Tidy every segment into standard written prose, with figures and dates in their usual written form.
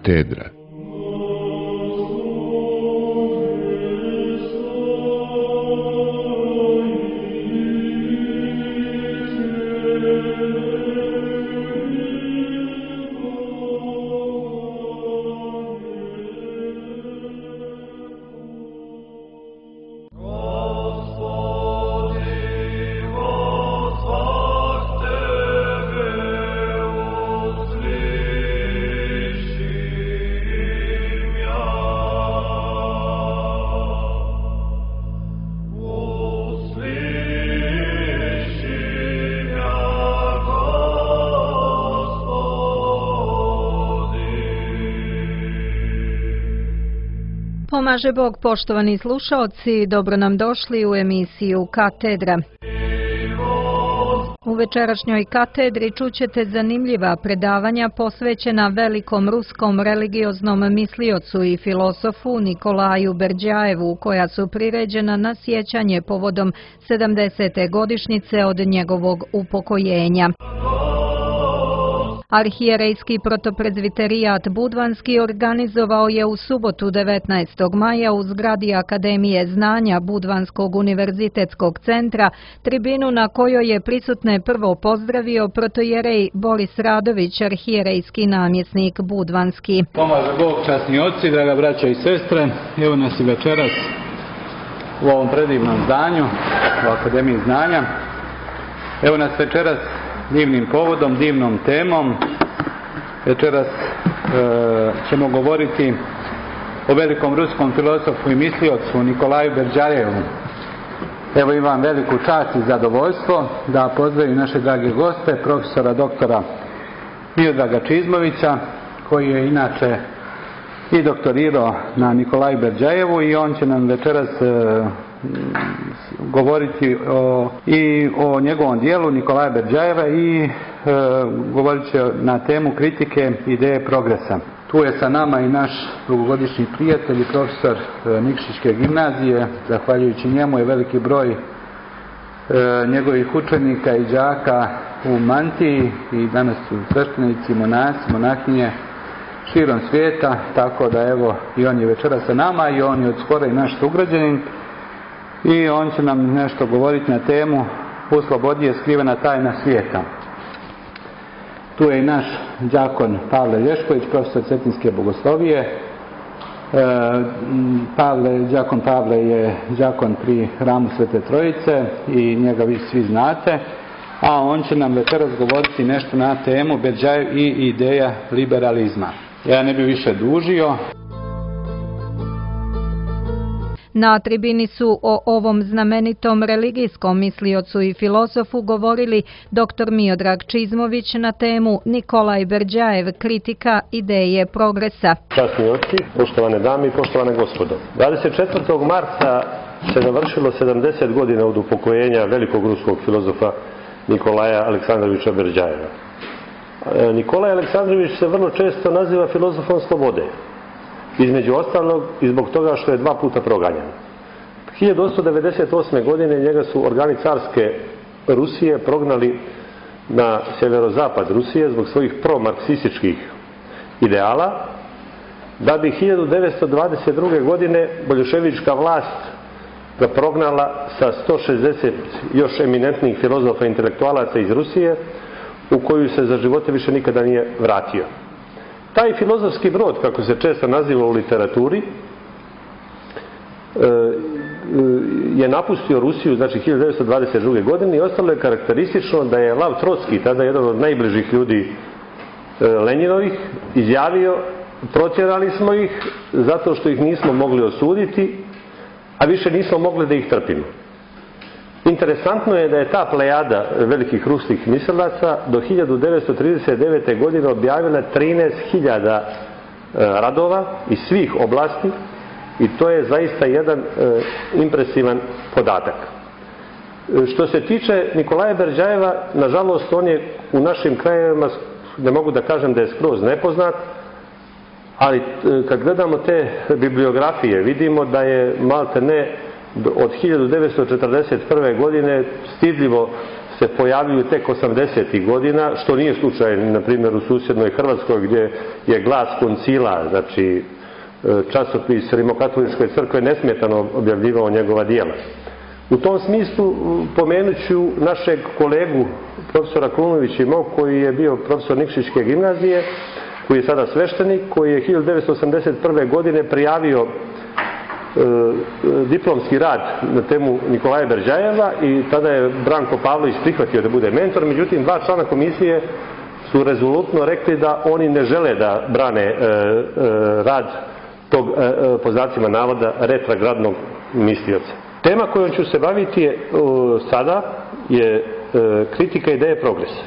Katedra. Pomaže Bog, poštovani slušaoci, dobro nam došli u emisiju Katedra. U večerašnjoj katedri čućete zanimljiva predavanja posvećena velikom ruskom religioznom misliocu i filosofu Nikolaju Berdjajevu, koja su priređena na sjećanje povodom 70. godišnjice od njegovog upokojenja. Arhijerejski protoprezviterijat Budvanski organizovao je u subotu 19. maja u zgradi Akademije znanja Budvanskog univerzitetskog centra tribinu na kojoj je prisutne prvo pozdravio protojerej Boris Radović, arhijerejski namjesnik Budvanski. Pomaže Bog, časni oci, draga braća i sestre, evo nas i večeras u ovom predivnom zdanju, u Akademiji znanja. Evo nas večeras divnim povodom, divnom temom. Večeras ćemo govoriti o velikom ruskom filozofu i misliocu Nikolaju Berdjajevu. Evo imam veliku čast i zadovoljstvo da pozdravim naše drage goste, profesora doktora Miodraga Čizmovića, koji je inače i doktorirao na Nikolaju Berdjajevu, i on će nam večeras govoriti i o njegovom dijelu Nikolaja Berdjajeva i govorit će na temu kritike ideje progresa. Tu je sa nama i naš dugogodišnji prijatelj i profesor Nikšićke gimnazije. Zahvaljujući njemu je veliki broj njegovih učenika i đaka u mantiji i danas su sveštenici, monasi, monahinje širom svijeta, tako da evo i on je večera sa nama i on je od skora i naš sugrađanin. I on će nam nešto govoriti na temu U slobodi je skrivena tajna svijeta. Tu je i naš đakon Pavle Lješković, profesor Cetinske bogoslovije. Đakon Pavle je đakon pri hramu Svete Trojice i njega vi svi znate. A on će nam večeras govoriti nešto na temu Berdjajev i ideja liberalizma. Ja ne bih više dužio. Na tribini su o ovom znamenitom religijskom misliocu i filozofu govorili dr. Miodrag Čizmović na temu Nikolaj Berdjajev, kritika ideje progresa. Časni oci, poštovane dame i poštovane gospodo. 24. marta se navršilo 70 godina od upokojenja velikog ruskog filozofa Nikolaja Aleksandroviča Berdjajeva. Nikolaj Aleksandrović se vrlo često naziva filozofom slobode. Između ostalog i zbog toga što je 2 puta proganjan. 1898. godine njega su organi carske Rusije prognali na sjeverozapad Rusije zbog svojih promarksističkih ideala, da bi 1922. godine boljševička vlast ga prognala sa 160 još eminentnih filozofa i intelektualaca iz Rusije, u koju se za živote više nikada nije vratio. Taj filozofski brod, kako se često naziva u literaturi, je napustio Rusiju, znači 1922. godine, i ostalo je karakteristično da je Lav Trotski, tada jedan od najbližih ljudi Lenjinovih, izjavio: protjerali smo ih zato što ih nismo mogli osuditi, a više nismo mogli da ih trpimo. Interesantno je da je ta plejada velikih ruskih mislilaca do 1939. godine objavila 13.000 radova iz svih oblasti, i to je zaista jedan impresivan podatak. Što se tiče Nikolaja Berdjajeva, nažalost on je u našim krajevima, ne mogu da kažem da je skroz nepoznat, ali kad gledamo te bibliografije vidimo da je malte ne od 1941. godine stidljivo se pojavljuju tek 80. godina, što nije slučaj, na primjer, u susjednoj Hrvatskoj, gdje je Glas koncila, znači časopis Rimokatoličke crkve, nesmetano objavljivao njegova djela. U tom smislu pomenut ću našeg kolegu, profesora Kulunovića i mog, koji je bio profesor Nikšićke gimnazije, koji je sada sveštenik, koji je 1981. godine prijavio diplomski rad na temu Nikolaja Berdjajeva i tada je Branko Pavlović prihvatio da bude mentor, međutim 2 člana komisije su rezolutno rekli da oni ne žele da brane rad tog, po znacima navoda, retrogradnog mislioca. Tema kojom ću se baviti sada je kritika ideje progresa.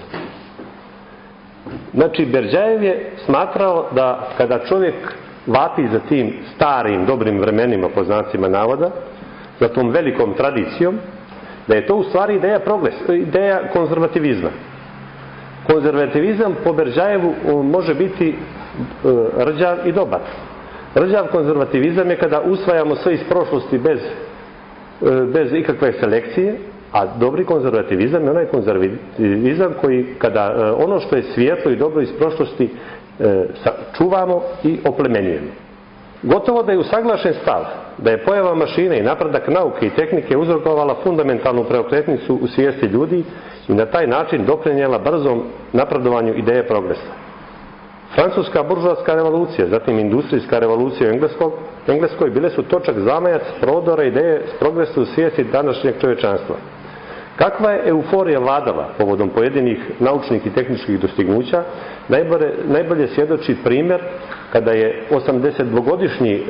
Znači, Berdjajev je smatrao da kada čovjek vapi za tim starim, dobrim vremenima, po znacima navoda, za tom velikom tradicijom, da je to u stvari ideja konzervativizma. Konzervativizam po Berdjajevu može biti rđav i dobar. Rđav konzervativizam je kada usvajamo sve iz prošlosti bez ikakve selekcije, a dobri konzervativizam je onaj konzervativizam koji kada ono što je svijetlo i dobro iz prošlosti čuvamo i oplemenjujemo. Gotovo da je usaglašen stav da je pojava mašine i napredak nauke i tehnike uzrokovala fundamentalnu preokretnicu u svijesti ljudi i na taj način doprinijela brzom napredovanju ideje progresa. Francuska buržoaska revolucija, zatim industrijska revolucija u Engleskoj bile su točak zamajac prodora ideje progresa u svijesti današnjeg čovječanstva. Kakva je euforija vladala povodom pojedinih naučnih i tehničkih dostignuća, najbolje svjedoči primjer kada je 82-godišnji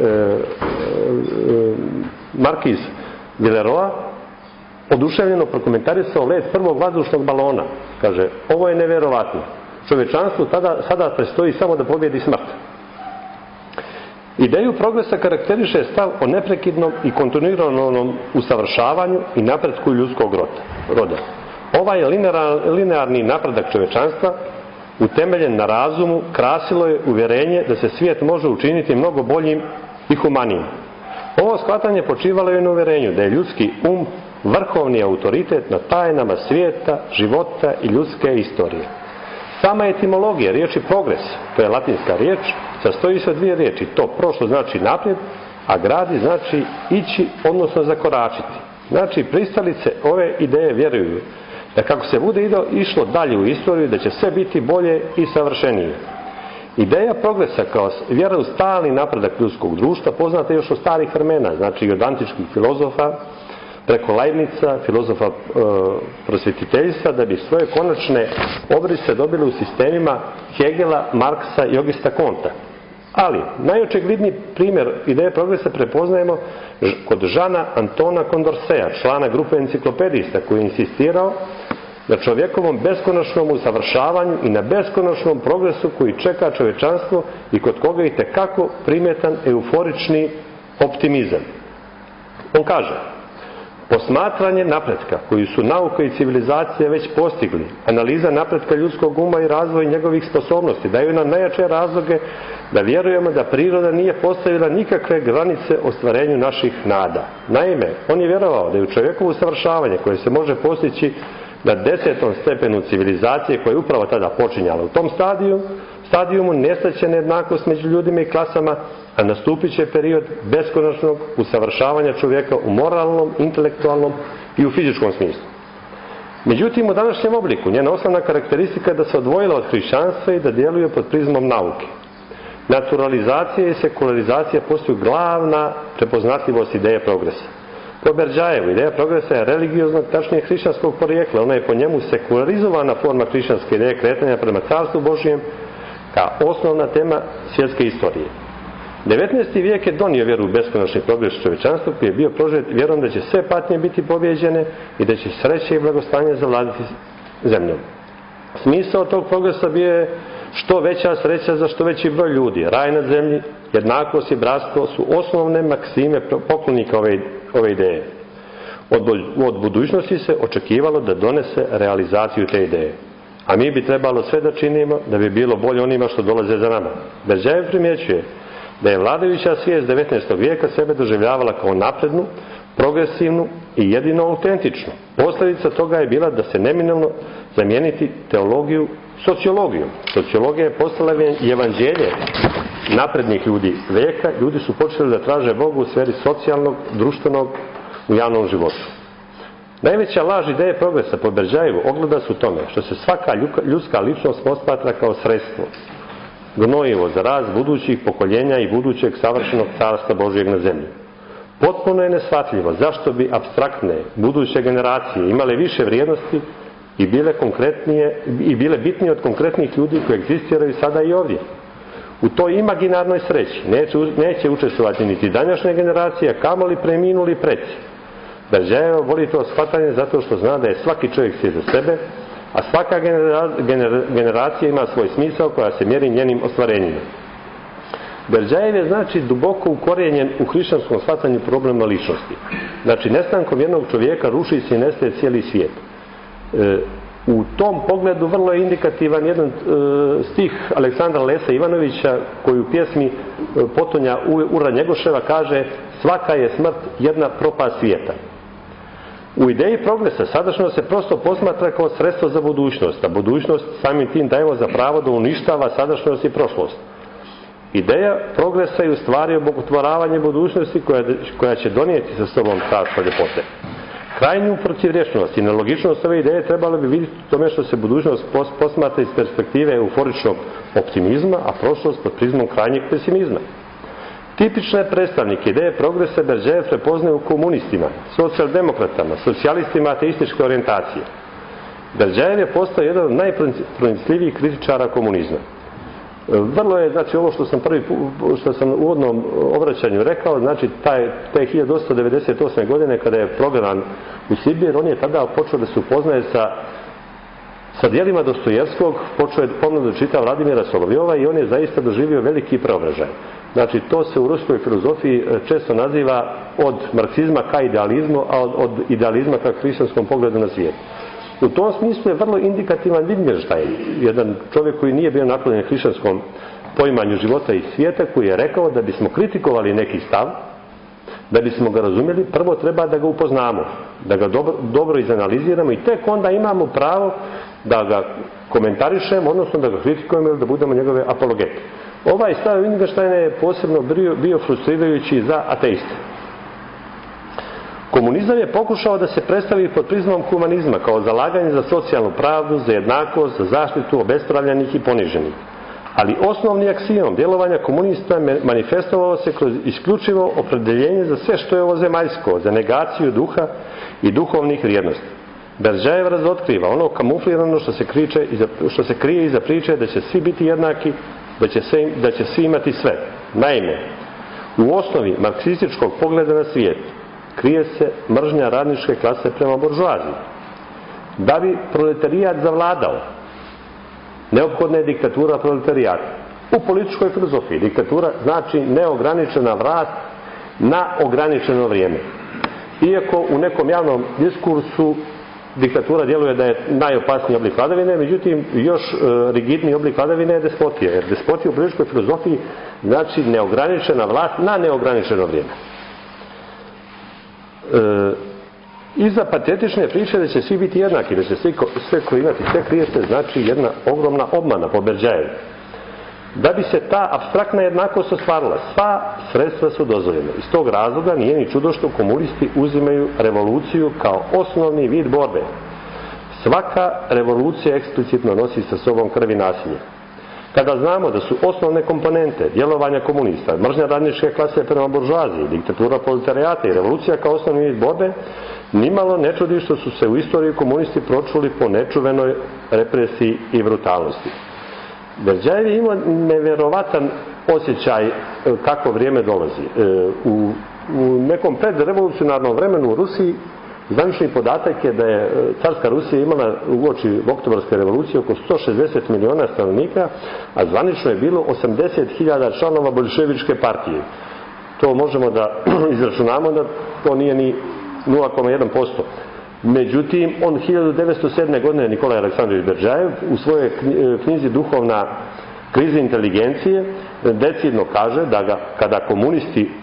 markiz Villeroy oduševljeno prokomentarisao let prvog vazdušnog balona. Kaže, ovo je nevjerovatno. Čovječanstvu sada predstoji samo da pobjedi smrt. Ideju progresa karakteriše stav o neprekidnom i kontinuiranom usavršavanju i napretku ljudskog roda. Ovaj linearni napredak čovječanstva, utemeljen na razumu, krasilo je uvjerenje da se svijet može učiniti mnogo boljim i humanijim. Ovo shvatanje počivalo je na uvjerenju da je ljudski vrhovni autoritet na tajnama svijeta, života i ljudske istorije. Sama etimologija riječi progres, to je latinska riječ, sastoji se od 2 riječi. To prošlo znači naprijed, a gradi znači ići, odnosno zakoračiti. Znači, pristalice ove ideje vjeruju da kako se bude išlo dalje u istoriju, da će sve biti bolje i savršenije. Ideja progresa kao vjera u stalni napredak ljudskog društva poznata još od starih vremena, znači i od antičkih filozofa, preko Leibnica, filozofa prosvjetiteljstva, da bi svoje konačne obrise dobili u sistemima Hegela, Marksa i Augusta Comtea. Ali, najočigledniji primjer ideje progresa prepoznajemo kod Žana Antona Condorceta, člana grupe enciklopedista, koji je insistirao na čovjekovom beskonačnom usavršavanju i na beskonačnom progresu koji čeka čovječanstvo i kod koga je itekako primjetan euforični optimizam. On kaže, posmatranje napretka koju su nauka i civilizacija već postigli, analiza napretka ljudskog uma i razvoj njegovih sposobnosti daju nam najjače razloge da vjerujemo da priroda nije postavila nikakve granice ostvarenju naših nada. Naime, on je vjerovao da je u čovjekovo usavršavanje koje se može postići na 10. stepenu civilizacije koja je upravo tada počinjala. U tom stadijumu nestaće nejednakost među ljudima i klasama, a nastupit će period beskonačnog usavršavanja čovjeka u moralnom, intelektualnom i u fizičkom smislu. Međutim, u današnjem obliku njena osnovna karakteristika je da se odvojila od hrišćanstva i da djeluje pod prizmom nauke. Naturalizacija i sekularizacija postaju glavna prepoznatljivost ideje progresa. Po Berdjajevu ideja progresa je religioznog, tačnije hrišćanskog porijekla. Ona je po njemu sekularizovana forma hrišćanske ideje kretanja prema Carstvu Božijem kao osnovna tema svjetske istorije. 19. vijek je donio vjeru u beskonačni progres čovječanstva koji je bio prožet vjerom da će sve patnje biti pobijeđene i da će sreće i blagostanje zavladati zemljom. Smisao tog progresa bio je što veća sreća za što veći broj ljudi. Raj na zemlji, jednakost i bratstvo su osnovne maksime poklonika ove ideje. Od budućnosti se očekivalo da donese realizaciju te ideje. A mi bi trebalo sve da činimo da bi bilo bolje onima što dolaze za nama. Berdjajev primjećuje da je vladajuća svijest 19. vijeka sebe doživljavala kao naprednu, progresivnu i jedino autentičnu. Posljedica toga je bila da se neminovno zamijeniti teologiju sociologijom. Sociologija je postala evanđelje naprednih ljudi veka. Ljudi su počeli da traže Boga u sferi socijalnog, društvenog, u javnom životu. Najveća laž ideje progresa po Berdjajevu ogleda se u tome što se svaka ljudska ličnost posmatra kao sredstvo, gnojivo za rast budućih pokoljenja i budućeg savršenog carstva Božijeg na zemlji. Potpuno je neshvatljivo zašto bi apstraktne buduće generacije imale više vrijednosti i bile bitnije od konkretnih ljudi koji egzistiraju sada i ovdje. U toj imaginarnoj sreći neće učestvovati niti današnje generacije, kamoli preminuli preci. Berdjajev voli to shvatanje zato što zna da je svaki čovjek svije za sebe, a svaka generacija ima svoj smisao koja se mjeri njenim ostvarenjima. Berdjajev je znači duboko ukorijenjen u hrišćanskom shvatanju problema ličnosti. Znači nestankom jednog čovjeka ruši se i nestaje cijeli svijet. U tom pogledu vrlo je indikativan jedan stih Aleksandra Lesa Ivanovića koji u pjesmi Potonja Ura Njegoševa kaže: svaka je smrt jedna propast svijeta. U ideji progresa sadašnjost se prosto posmatra kao sredstvo za budućnost, a budućnost samim tim dajemo za pravo da uništava sadašnjost i prošlost. Ideja progresa je u stvari obogotvoravanje budućnosti koja će donijeti sa sobom carstvo ljepote. Krajnju protivrječnost i nelogičnost ove ideje trebalo bi vidjeti u tome što se budućnost posmatra iz perspektive euforičnog optimizma, a prošlost pod prizmom krajnjeg pesimizma. Tipične predstavnike ideje progresa Berdjajev prepoznaje u komunistima, socijaldemokratama, socijalistima ateističke orijentacije. Berdjajev je postao jedan od najpronicljivijih kritičara komunizma. Vrlo je, znači ovo što sam u uvodnom obraćanju rekao, znači te 1898. godine kada je prognan u Sibir, on je tada počeo da se upoznaje sa djelima Dostojevskog, počeo je pomno da čita Vladimira Solovjova i on je zaista doživio veliki preobražaj. Znači to se u ruskoj filozofiji često naziva od marksizma ka idealizmu, a od idealizma ka hrišćanskom pogledu na svijet. U tom smislu je vrlo indikativan Wittgenstein, jedan čovjek koji nije bio naklonjen hrišćanskom poimanju života i svijeta, koji je rekao da bismo kritikovali neki stav, da bismo ga razumjeli, prvo treba da ga upoznamo, da ga dobro izanaliziramo i tek onda imamo pravo da ga komentarišemo, odnosno da ga kritikujemo ili da budemo njegove apologete. Ovaj stav Wittgensteina je posebno bio frustrirajući za ateiste. Komunizam je pokušao da se predstavi pod prizmom humanizma kao zalaganje za socijalnu pravdu, za jednakost, za zaštitu obespravljenih i poniženih. Ali osnovni aksijom djelovanja komunista manifestovalo se kroz isključivo opredjeljenje za sve što je ovozemaljsko, za negaciju duha i duhovnih vrijednosti. Berdjajev razotkriva ono kamuflirano što se krije iza priče da će svi biti jednaki, da će svi imati sve. Naime, u osnovi marksističkog pogleda na svijet krije se mržnja radničke klase prema buržoaziji. Da bi proletarijat zavladao, neophodna je diktatura proletarijata. U političkoj filozofiji diktatura znači neograničena vlast na ograničeno vrijeme. Iako u nekom javnom diskursu diktatura djeluje da je najopasniji oblik vladavine, međutim još rigidniji oblik vladavine je despotija. Jer despotija u političkoj filozofiji znači neograničena vlast na neograničeno vrijeme. Iza patetične priče da će svi biti jednaki, da će sve koji imati sve krije se znači jedna ogromna obmana po Berdjajevu. Da bi se ta apstraktna jednakost ostvarila, sva sredstva su dozvoljena. Iz tog razloga nije ni čudo što komunisti uzimaju revoluciju kao osnovni vid borbe. Svaka revolucija eksplicitno nosi sa sobom krv i nasilje. Kada znamo da su osnovne komponente djelovanja komunista mržnja radničke klase prema buržoaziji, diktatura proletarijata i revolucija kao osnovni vid borbe, nimalo ne čudi što su se u istoriji komunisti pročuli po nečuvenoj represiji i brutalnosti. Berdjajev je imao nevjerovatan osjećaj kako vrijeme dolazi. U nekom predrevolucionarnom vremenu u Rusiji zvanični podatak je da je carska Rusija imala uoči oktobarske revolucije oko 160 miliona stanovnika, a zvanično je bilo 80.000 članova boljševičke partije. To možemo da izračunamo da to nije ni 0,1%. Međutim, on 1907. godine Nikolaj Aleksandrović Berdjajev u svojoj knjizi Duhovna kriza inteligencije decidno kaže da kada komunisti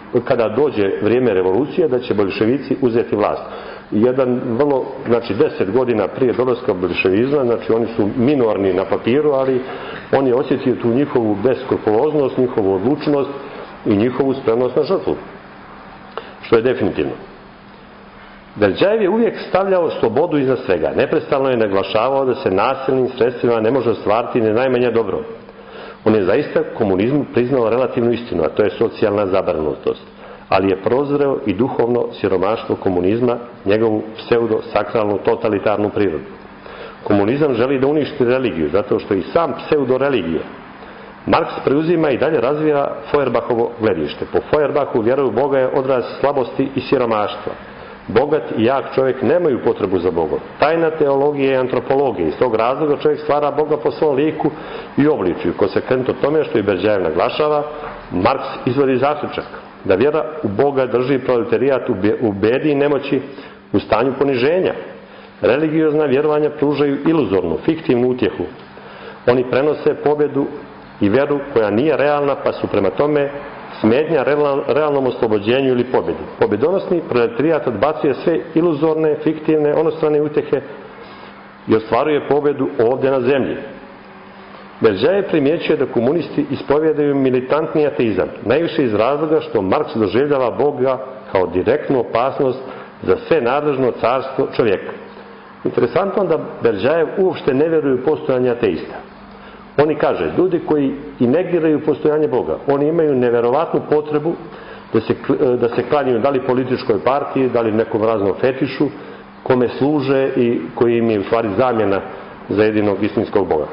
kada dođe vrijeme revolucije, da će boljševici uzeti vlast. Jedan vrlo, znači 10 godina prije dolaska boljševizma, znači oni su minorni na papiru, ali on je osjetio tu njihovu beskrupuloznost, njihovu odlučnost i njihovu spremnost na žrtvu. Što je definitivno. Berdjajev je uvijek stavljao slobodu iznad svega. Neprestano je naglašavao da se nasilnim sredstvima ne može ostvariti ni najmanje dobro. On je zaista komunizmu priznao relativnu istinu, a to je socijalna zabrinutost. Ali je prozreo i duhovno siromaštvo komunizma, njegovu pseudo-sakralnu totalitarnu prirodu. Komunizam želi da uništi religiju, zato što je i sam pseudo-religija. Marks preuzima i dalje razvija Feuerbachovo gledište. Po Feuerbachu vjera u Boga je odraz slabosti i siromaštva. Bogat i jak čovjek nemaju potrebu za Bogom. Tajna teologije i antropologije. Iz tog razloga čovjek stvara Boga po svom liku i obličju. Konsekventno tome što i Berdjajev naglašava, Marks izvodi zaključak da vjera u Boga drži proletarijat u bedi i nemoći, u stanju poniženja. Religiozna vjerovanja pružaju iluzornu, fiktivnu utjehu. Oni prenose pobjedu i vjeru koja nije realna, pa su prema tome smetnja realnom oslobođenju ili pobjedi. Pobjedonosni proletarijat odbacuje sve iluzorne, fiktivne, onostrane utjehe i ostvaruje pobjedu ovdje na zemlji. Berdjajev primjećuje da komunisti ispovjedaju militantni ateizam, najviše iz razloga što Marks doživljava Boga kao direktnu opasnost za sve nadležno carstvo čovjeka. Interesantno da Berdjajev uopšte ne vjeruje u postojanje ateista. Oni kaže, ljudi koji i negiraju postojanje Boga, oni imaju neverovatnu potrebu da se klanjaju da li političkoj partiji, da li nekom raznom fetišu, kome služe i koji im je u stvari zamjena za jedinog istinskog Boga.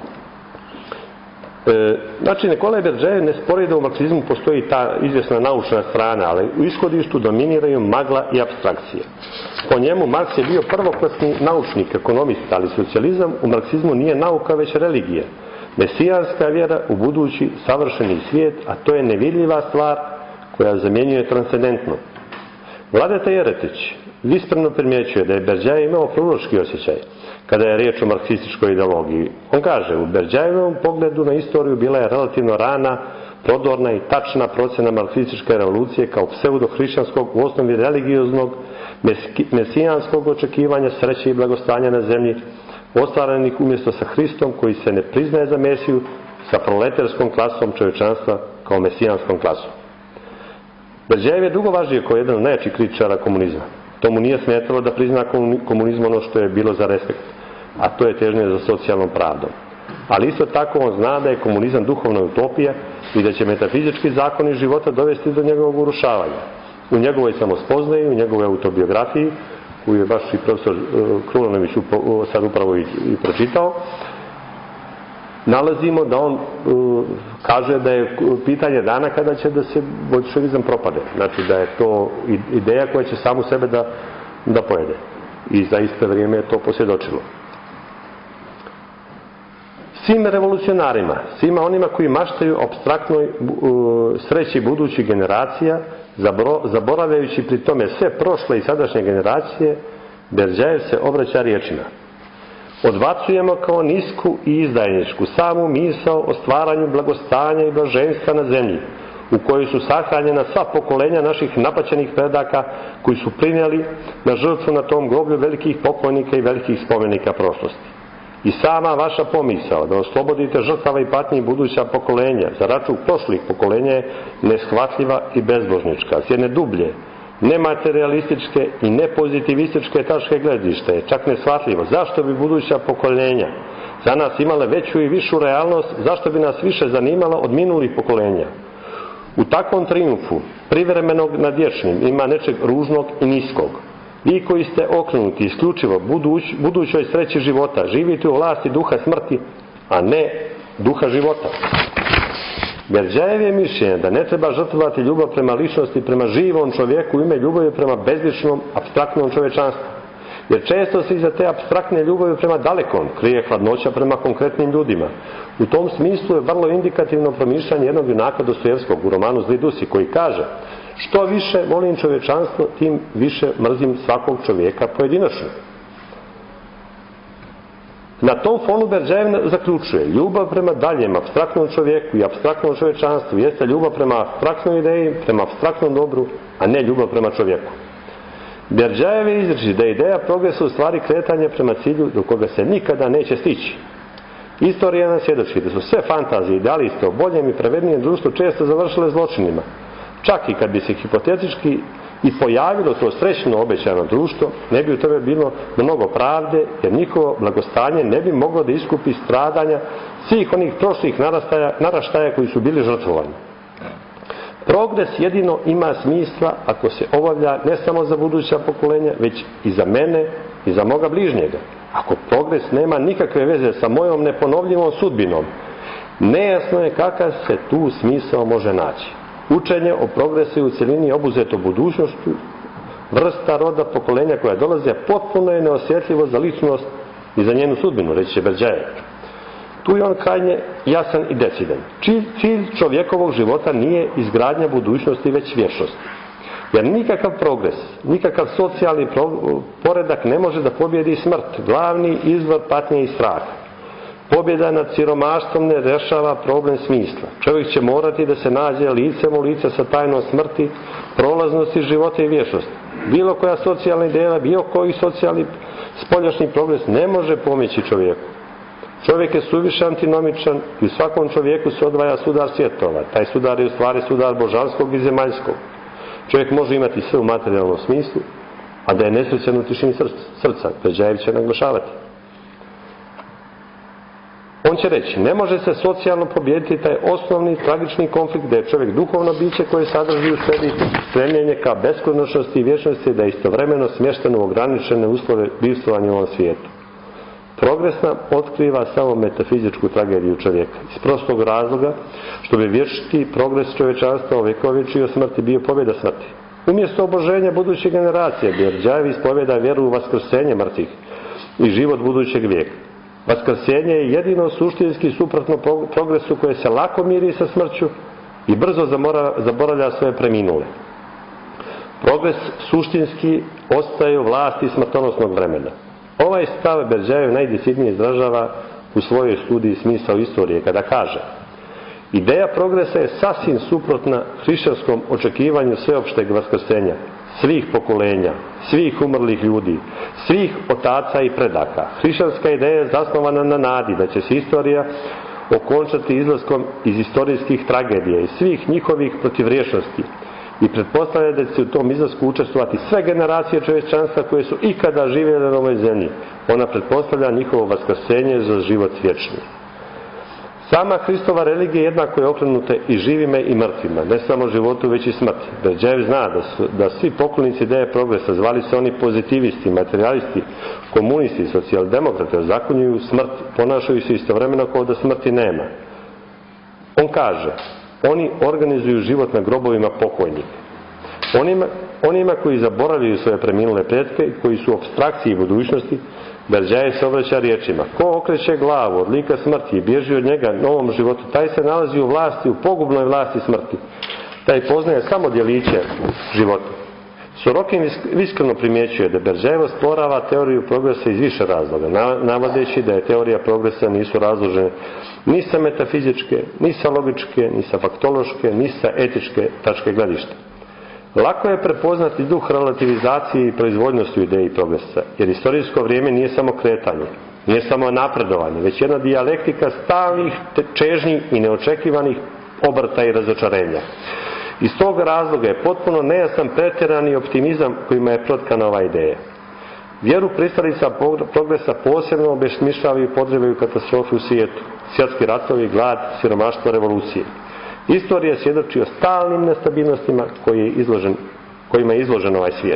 Znači, Nikolaj Berdjajev ne spori da u marksizmu postoji ta izvjesna naučna strana, ali u ishodištu dominiraju magla i apstrakcije. Po njemu Marks je bio prvoklasni naučnik, ekonomista, ali socijalizam u marksizmu nije nauka, već religija. Mesijanska vjera u budući savršeni svijet, a to je nevidljiva stvar koja zamjenjuje transcendentno. Vladeta Jeretić vispreno primjećuje da je Berdjajev imao proročki osjećaj kada je riječ o marksističkoj ideologiji. On kaže, u Berdjajevom pogledu na istoriju bila je relativno rana, prodorna i tačna procjena marksističke revolucije kao pseudo-hrišćanskog, u osnovi religioznog, mesijanskog očekivanja sreće i blagostanja na zemlji, ostvarenih umjesto sa Hristom koji se ne priznaje za Mesiju, sa proletarskom klasom čovječanstva kao mesijanskom klasom. Berdjajev je dugo važio kao jedan od najjačih kritičara komunizma. To mu nije smetalo da prizna komunizmu ono što je bilo za respekt, a to je težnje za socijalnom pravdom. Ali isto tako on zna da je komunizam duhovna utopija i da će metafizički zakoni života dovesti do njegovog urušavanja. U njegovoj samospoznaji, u njegovoj autobiografiji, koju je baš i profesor Krulanović sad upravo i pročitao, nalazimo da on kaže da je pitanje dana kada će da se boljševizam propade. Znači da je to ideja koja će samu sebe da pojede. I zaista vrijeme je to posvjedočilo. Svim revolucionarima, svima onima koji maštaju o apstraktnoj sreći budućih generacija, zaboravljajući pri tome sve prošle i sadašnje generacije, Berdjajev se obraća riječima. Odbacujemo kao nisku i izdajničku samu misao o stvaranju blagostanja i blaženstva na zemlji, u kojoj su sahranjena sva pokolenja naših napaćenih predaka koji su prinijeli na žrtvu na tom groblju velikih pokojnika i velikih spomenika prošlosti. I sama vaša pomisao da oslobodite žrtava i patnji buduća pokolenja za račun prošlih pokolenja je neshvatljiva i bezbožnička. S jedne dublje, nematerialističke i nepozitivističke tačke gledišta je čak neshvatljivo. Zašto bi buduća pokolenja za nas imale veću i višu realnost, zašto bi nas više zanimalo od minulih pokolenja? U takvom triumfu, privremenog nad vječnim, ima nečeg ružnog i niskog. Vi koji ste okrenuti isključivo budućoj sreći života, živite u vlasti duha smrti, a ne duha života. Berdjajev je mišljenje da ne treba žrtvovati ljubav prema ličnosti, prema živom čovjeku u ime ljubavi prema bezličnom, apstraktnom čovječanstvu. Jer često se iza te apstraktne ljubavi prema dalekom krije hladnoća prema konkretnim ljudima. U tom smislu je vrlo indikativno promišljanje jednog junaka Dostojevskog u romanu Zli dusi koji kaže: što više volim čovječanstvo, tim više mrzim svakog čovjeka pojedinačno. Na tom fonu Berdjajev zaključuje: ljubav prema daljem, apstraktnom čovjeku i apstraktnom čovječanstvu jeste ljubav prema apstraktnoj ideji, prema apstraktnom dobru, a ne ljubav prema čovjeku. Berdjajev izriči da je ideja progresa u stvari kretanje prema cilju do koga se nikada neće stići. Istorija nas svjedoči da su sve fantazije idealiste o boljem i pravednijem društvu često završile zločinima. Čak i kad bi se hipotetički i pojavilo to srećno obećano društvo, ne bi u tome bilo mnogo pravde, jer njihovo blagostanje ne bi moglo da iskupi stradanja svih onih prošlih naraštaja koji su bili žrtvovani. Progres jedino ima smisla ako se obavlja ne samo za buduća pokolenja, već i za mene i za moga bližnjega. Ako progres nema nikakve veze sa mojom neponovljivom sudbinom, nejasno je kakav se tu smisao može naći. Učenje o progresu je u cjelini obuzeto budućnošću, vrsta roda pokolenja koja dolaze potpuno je neosjetljivo za ličnost i za njenu sudbinu, reći će Berdjajev. Tu je on krajnje jasan i decidan. Cilj čovjekovog života nije izgradnja budućnosti, već vječnosti. Jer nikakav progres, nikakav socijalni poredak ne može da pobjedi smrt, glavni izvor patnje i straha. Pobjeda nad siromaštvom ne rješava problem smisla. Čovjek će morati da se nađe licem u lice sa tajnom smrti, prolaznosti života i vječnosti. Bilo koja socijalna ideja, bilo koji socijalni spoljašnji progres ne može pomoći čovjeku. Čovjek je suviše antinomičan i u svakom čovjeku se odvaja sudar svjetova. Taj sudar je u stvari sudar božanskog i zemaljskog. Čovjek može imati sve u materijalnom smislu, a da je nesrećan u tišini srca. Berdjajev će naglašavati. On će reći: ne može se socijalno pobijediti taj osnovni tragični konflikt da je čovjek duhovno biće koje sadrži u sebi stremljenje ka beskonačnosti i vječnosti, da je istovremeno smješteno u ograničene uslove bivstvovanja u ovom svijetu. Progres nam otkriva samo metafizičku tragediju čovjeka. Iz prostog razloga što bi vječiti progres čovječanstva ovekovječio smrti bio pobjeda smrti. Umjesto oboženja buduće generacije, Berdjajev ispovjeda vjeru u vaskrsenje mrtvih i život budućeg vijeka. Vaskrsenje je jedino suštinski suprotno progresu koje se lako miri sa smrću i brzo zaboravlja svoje preminule. Progres suštinski ostaje u vlasti smrtonosnog vremena. Ovaj stav Berdjajev najdecidnije izražava u svojoj studiji Smisao istorije kada kaže: ideja progresa je sasvim suprotna hrišćanskom očekivanju sveopšteg vaskrsenja svih pokolenja, svih umrlih ljudi, svih otaca i predaka. Hrišćanska ideja je zasnovana na nadi da će se istorija okončati izlaskom iz istorijskih tragedija i svih njihovih protivrječnosti i pretpostavlja da će u tom izlasku učestvovati sve generacije čovječanstva koje su ikada živjele na ovoj zemlji. Ona pretpostavlja njihovo vaskrsenje za život vječni. Sama Hristova religija jednako je okrenuta i živime i mrtvima, ne samo životu, već i smrti. Berdjajev zna da svi poklonici ideje progresa, zvali se oni pozitivisti, materialisti, komunisti, socijaldemokrate, ozakonjuju smrt, ponašaju se istovremeno kao da smrti nema. On kaže: oni organizuju život na grobovima pokojnika. Onima koji zaboravljaju svoje preminule pretke i koji su u apstrakciji budućnosti, Berdjajev se obraća riječima: ko okreće glavu od lika smrti i bježi od njega novom životu, taj se nalazi u vlasti, u pogubnoj vlasti smrti. Taj poznaje samo djeliće života. Sorokin iskreno primjećuje da Berdjajev stvorava teoriju progresa iz više razloga, navodeći da je teorija progresa nisu razložene ni sa metafizičke, ni sa logičke, ni sa faktološke, ni sa etičke tačke gledišta. Lako je prepoznati duh relativizacije i proizvoljnosti u ideji progresa, jer istorijsko vrijeme nije samo kretanje, nije samo napredovanje, već jedna dijalektika stalnih čežnji i neočekivanih obrta i razočarenja. Iz tog razloga je potpuno nejasan pretjerani optimizam kojima je protkana ova ideja. Vjeru pristalica progresa posebno obesmišljavaju i podrivaju katastrofe u svijetu, svjetski ratovi, glad, siromaštvo, revolucije. Istorija svjedoči o stalnim nestabilnostima kojima je izložen ovaj svijet.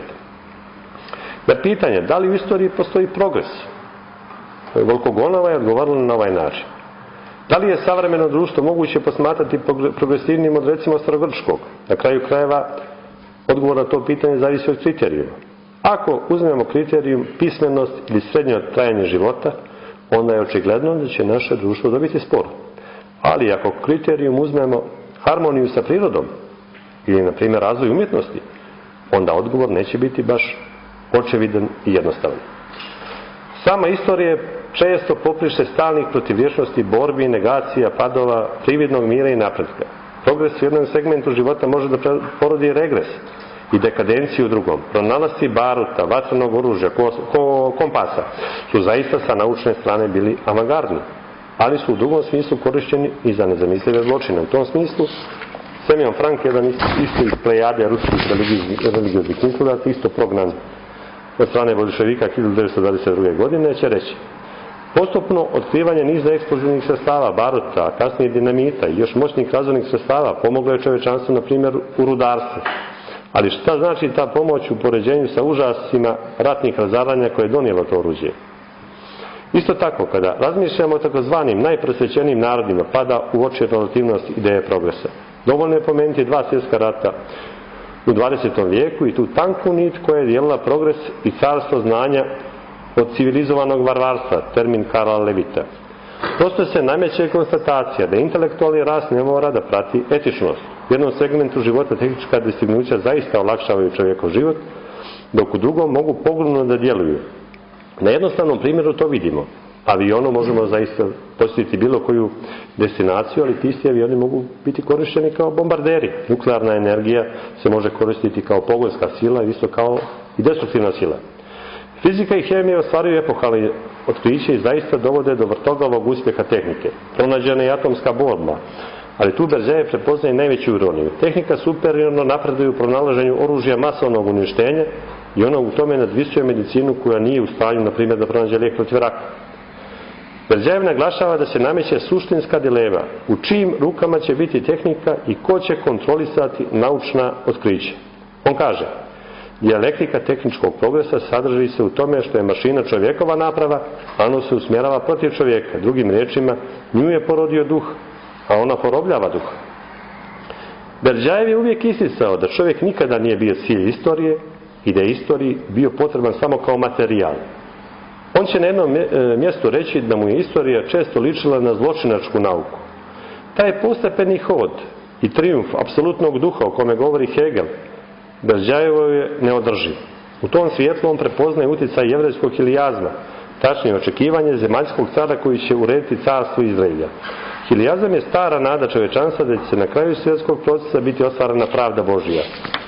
Na pitanje da li u istoriji postoji progres, Volkogonova je odgovorila na ovaj način. Da li je savremeno društvo moguće posmatrati progresivnim od recimo starogrčkog? Na kraju krajeva odgovor na to pitanje zavisi od kriterijuma. Ako uzmemo kriterijum pismenost ili srednje trajanje života, onda je očigledno da će naše društvo dobiti spor. Ali ako kriterijum uzmemo harmoniju sa prirodom ili, na primjer, razvoj umjetnosti, onda odgovor neće biti baš očevidan i jednostavan. Sama istorija je često poprište stalnih protivječnosti, borbi, negacija, padova, prividnog mira i napretka. Progres u jednom segmentu života može da porodi regres i dekadenciju u drugom. Pronalasci baruta, vatrenog oružja, kompasa su zaista sa naučne strane bili avangardni, ali su u drugom smislu korišćeni i za nezamislive zločine. U tom smislu Semjon Frank, jedan isto iz plejade ruskih religioznih mislilaca, isto prognan od strane boljševika 1922. godine, će reći: postupno otkrivanje niza eksplozivnih sredstava, baruta, a kasnije dinamita i još moćnih razvojnih sredstava pomoglo je čovječanstvu, na primjer, u rudarstvu. Ali šta znači ta pomoć u poređenju sa užasima ratnih razaranja koje je donijelo to oružje? Isto tako, kada razmišljamo o takozvanim najprosvećenijim narodima, pada u oči relativnost ideje progresa. Dovoljno je pomenuti 2 svjetska rata u 20. vijeku i tu tanku nit koja je dijelila progres i carstvo znanja od civilizovanog varvarstva, termin Karla Levita. Prosto se nameće konstatacija da intelektualni rast ne mora da prati etičnost. U jednom segmentu života tehnička dostignuća zaista olakšavaju čovjekov život, dok u drugom mogu pogubno da djeluju. Na jednostavnom primjeru to vidimo. Avionom možemo zaista posjetiti bilo koju destinaciju, ali ti isti avioni mogu biti korišteni kao bombarderi. Nuklearna energija se može koristiti kao pogonska sila, isto kao i destruktivna sila. Fizika i hemija ostvaruju epohalne otkriće i zaista dovode do vrtoglavog uspjeha tehnike. Pronađena je atomska bomba, ali tu Bergelijev prepoznaje najveću ironiju. Tehnika superiorno napreduje u pronalaženju oružja masovnog uništenja i ona u tome nadvisuje medicinu koja nije u stanju, na primjer, da pronađe lijek protiv raka. Bergelijev naglašava da se nameće suštinska dilema u čijim rukama će biti tehnika i ko će kontrolisati naučna otkrića. On kaže: dijalektika tehničkog progresa sadrži se u tome što je mašina čovjekova naprava, a ono se usmjerava protiv čovjeka. Drugim riječima, nju je porodio duh, a ona porobljava duh. Bergelijev je uvijek isticao da čovjek nikada nije bio cilj istorije i da je istoriji bio potreban samo kao materijal. On će na jednom mjestu reći da mu je istorija često ličila na zločinačku nauku. Taj postepeni hod i trijumf apsolutnog duha o kome govori Hegel, Bergelijevo je neodrživ. U tom svijetlu on prepoznaje utjecaj jevrejskog hilijazma, tačnije očekivanje zemaljskog cara koji će urediti carstvo Izraelja. Hilijazam je stara nada čovječanstva da će se na kraju svjetskog procesa biti ostvarena pravda Božja.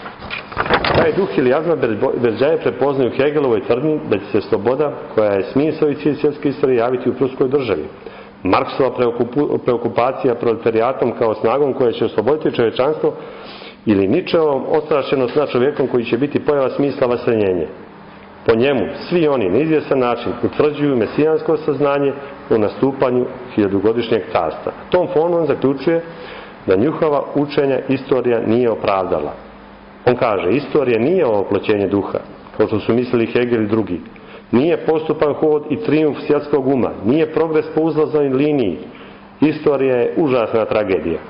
Taj duh hilijazma Bergelijev prepoznaje u Hegelovoj tvrdnji da će se sloboda, koja je smisao i cilj svjetske istorije, javiti u pruskoj državi. Marksova preokupacija proletarijatom kao snagom koja će osloboditi čovječanstvo ili Ničeovom ostrašćenost nad čovjekom koji će biti pojava smisla vaseljenje. Po njemu svi oni na izvjestan način utvrđuju mesijansko saznanje o nastupanju hiljadugodišnjeg carstva. Tom fonu on zaključuje da njihova učenja istorija nije opravdala. On kaže: istorija nije oploćenje duha, kao što su mislili Hegel i drugi. Nije postupan hod i trijumf svjetskog uma. Nije progres po uzlaznoj liniji. Istorija je užasna tragedija.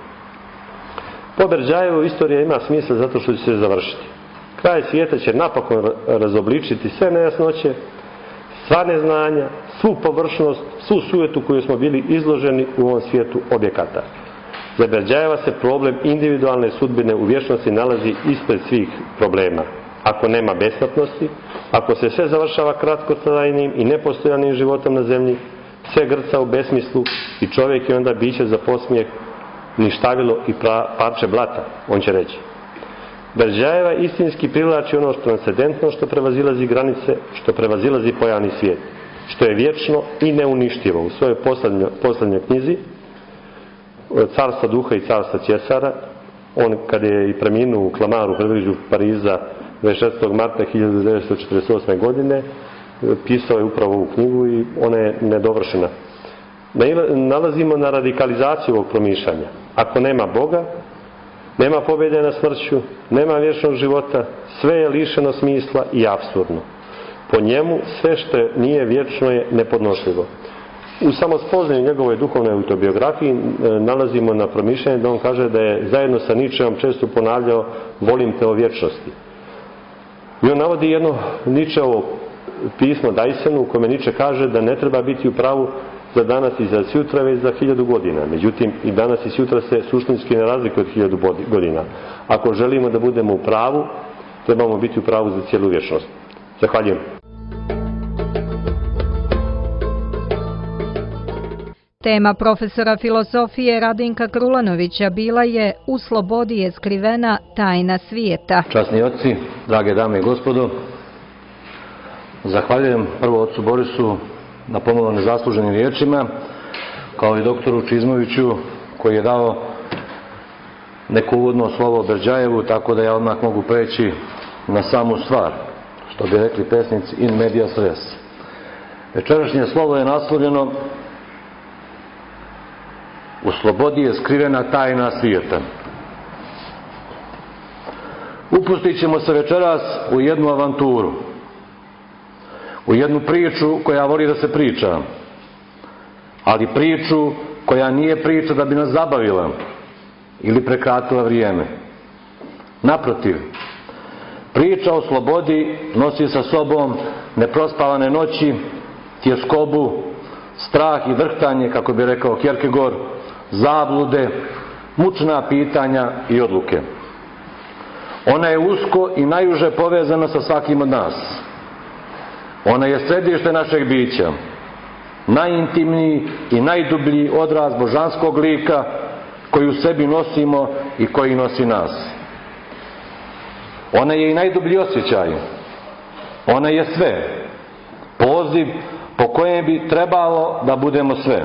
Po Bergelijevu istorija ima smisla zato što će se završiti. Kraj svijeta će napokon razobličiti sve nejasnoće, sva neznanja, svu površnost, svu sujetu koju smo bili izloženi u ovom svijetu objekata. Za Bergelijeva se problem individualne sudbine u vječnosti nalazi ispred svih problema. Ako nema besmrtnosti, ako se sve završava kratkotrajnim i nepostojanim životom na zemlji, sve grca u besmislu i čovjek je onda biće za posmijeh, ništavilo i parče blata, on će reći. Bergelijeva istinski privlači ono transcendentno što prevazilazi granice, što prevazilazi pojavni svijet, što je vječno i neuništivo. U svojoj posljednjoj knjizi Carstva duha i carstva Cesara, on kad je i preminuo u Klamaru, predgrađu Pariza 26. marta 1948. godine, pisao je upravo ovu knjigu i ona je nedovršena. Nalazimo na radikalizaciju ovog promišljanja. Ako nema Boga, nema pobjede nad smrću, nema vječnog života, sve je lišeno smisla i apsurdno. Po njemu sve što nije vječno je nepodnošljivo. U samospoznanju njegove duhovne autobiografiji nalazimo na promišljanje da on kaže da je zajedno sa Ničeom često ponavljao: volim te o vječnosti. I on navodi jedno Ničeovo pismo Dysenu u kome Niče kaže da ne treba biti u pravu za danas i za sutra, već za 1000 godina. Međutim, i danas i sutra se suštinski ne razlikuje od 1000 godina. Ako želimo da budemo u pravu, trebamo biti u pravu za cijelu vječnost. Zahvaljujem. Tema profesora filozofije Radinka Krulanovića bila je "U slobodi je skrivena tajna svijeta". Časni oci, drage dame i gospodo, zahvaljujem prvo ocu Borisu na pomalo nezasluženim riječima, kao i doktoru Čizmoviću koji je dao neko uvodno slovo o Berdjajevu, tako da ja odmah mogu preći na samu stvar, što bi rekli pesnici in medias res. Večerašnje slovo je naslovljeno "U slobodi je skrivena tajna svijeta". Upustit ćemo se večeras u jednu avanturu, u jednu priču koja voli da se priča, ali priču koja nije priča da bi nas zabavila ili prekratila vrijeme. Naprotiv, priča o slobodi nosi sa sobom neprospavane noći, tjeskobu, strah i vrhtanje, kako bi rekao Kierkegaard, zablude, mučna pitanja i odluke. Ona je usko i najuže povezana sa svakim od nas. Ona je središte našeg bića, najintimniji i najdublji odraz božanskog lika koji u sebi nosimo i koji nosi nas. Ona je i najdublji osjećaj. Ona je sve. Poziv po kojem bi trebalo da budemo sve.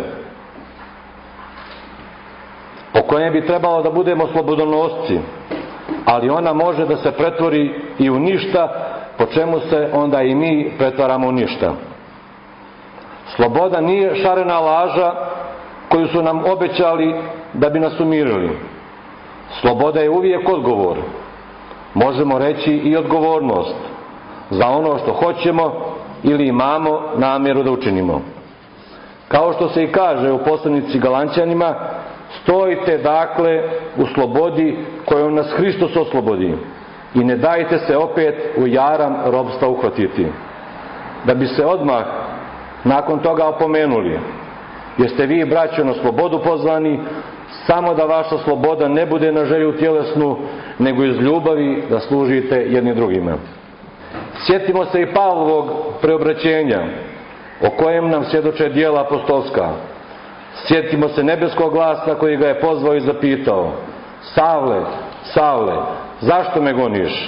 Po kojem bi trebalo da budemo slobodonosci, ali ona može da se pretvori i u ništa, po čemu se onda i mi pretvaramo u ništa. Sloboda nije šarena laža koju su nam obećali da bi nas umirili. Sloboda je uvijek odgovor, možemo reći i odgovornost, za ono što hoćemo ili imamo namjeru da učinimo. Kao što se i kaže u poslanici Galanćanima, stojite dakle u slobodi kojom nas Hristos oslobodi i ne dajte se opet u jaram robstva uhvatiti. Da bi se odmah nakon toga opomenuli, jeste vi, braćo, na slobodu pozvani, samo da vaša sloboda ne bude na želju tjelesnu, nego iz ljubavi da služite jedni drugima. Sjetimo se i Pavlovog preobraćenja, o kojem nam svjedoče djela apostolska. Sjetimo se nebeskog glasa koji ga je pozvao i zapitao: Savle, Savle, zašto me goniš?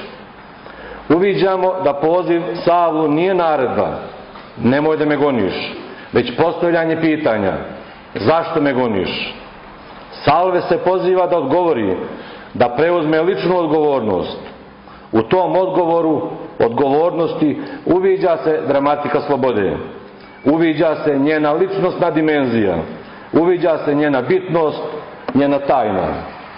Uviđamo da poziv Savlu nije naredba, nemoj da me goniš, već postavljanje pitanja: zašto me goniš? Savle se poziva da odgovori, da preuzme ličnu odgovornost. U tom odgovoru, odgovornosti, uviđa se dramatika slobode. Uviđa se njena ličnosna dimenzija. Uviđa se njena bitnost, njena tajna.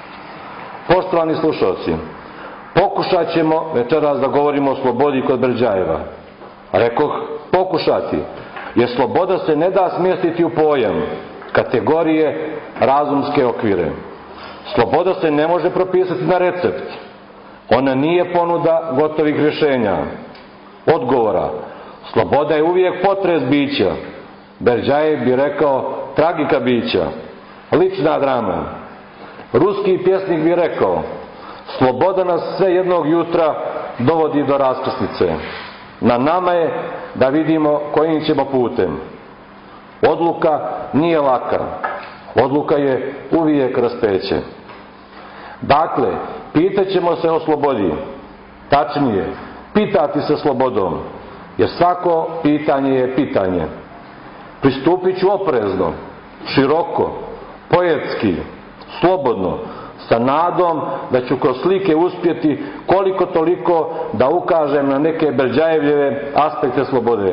Poštovani slušalci, pokušat ćemo večeras da govorimo o slobodi kod Berdjajeva. Rekoh pokušati, jer sloboda se ne da smjestiti u pojam, kategorije, razumske okvire. Sloboda se ne može propisati na recept. Ona nije ponuda gotovih rješenja, odgovora. Sloboda je uvijek potres bića. Berdjajev bi rekao tragika bića, lična drama. Ruski pjesnik bi rekao: sloboda nas sve jednog jutra dovodi do raskrsnice. Na nama je da vidimo kojim ćemo putem. Odluka nije laka. Odluka je uvijek raspeće. Dakle, pitat ćemo se o slobodi. Tačnije, pitati se slobodom, jer svako pitanje je pitanje. Pristupit ću oprezno, široko, poetski, slobodno, sa nadom da ću kroz slike uspjeti koliko toliko da ukažem na neke Berdjajevljeve aspekte slobode.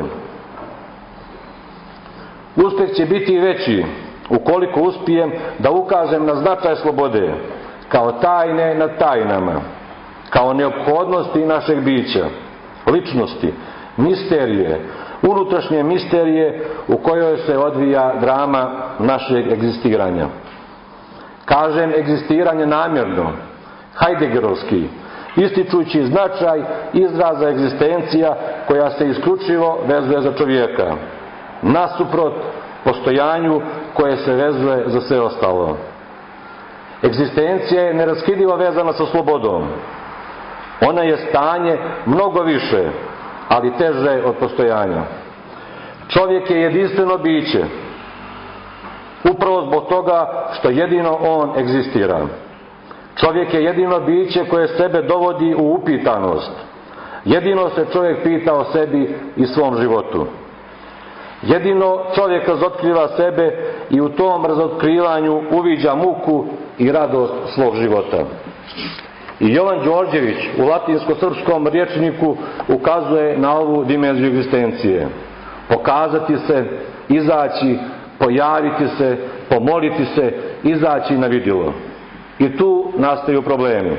Uspjeh će biti i veći ukoliko uspijem da ukažem na značaj slobode kao tajne nad tajnama, kao neophodnosti našeg bića, ličnosti, misterije, unutrašnje misterije u kojoj se odvija drama našeg egzistiranja. Kažem egzistiranje namjerno, hajdegerovski, ističući značaj izraza egzistencija koja se isključivo vezuje za čovjeka, nasuprot postojanju koje se vezuje za sve ostalo. Egzistencija je neraskidivo vezana sa slobodom. Ona je stanje mnogo više, ali teže od postojanja. Čovjek je jedinstveno biće. Upravo zbog toga što jedino on egzistira. Čovjek je jedino biće koje sebe dovodi u upitanost. Jedino se čovjek pita o sebi i svom životu. Jedino čovjek razotkriva sebe i u tom razotkrivanju uviđa muku i radost svog života. I Jovan Đorđević u latinsko-srpskom rječniku ukazuje na ovu dimenziju egzistencije. Pokazati se, izaći, pojaviti se, pomoliti se, izaći na vidjelo. I tu nastaju problemi.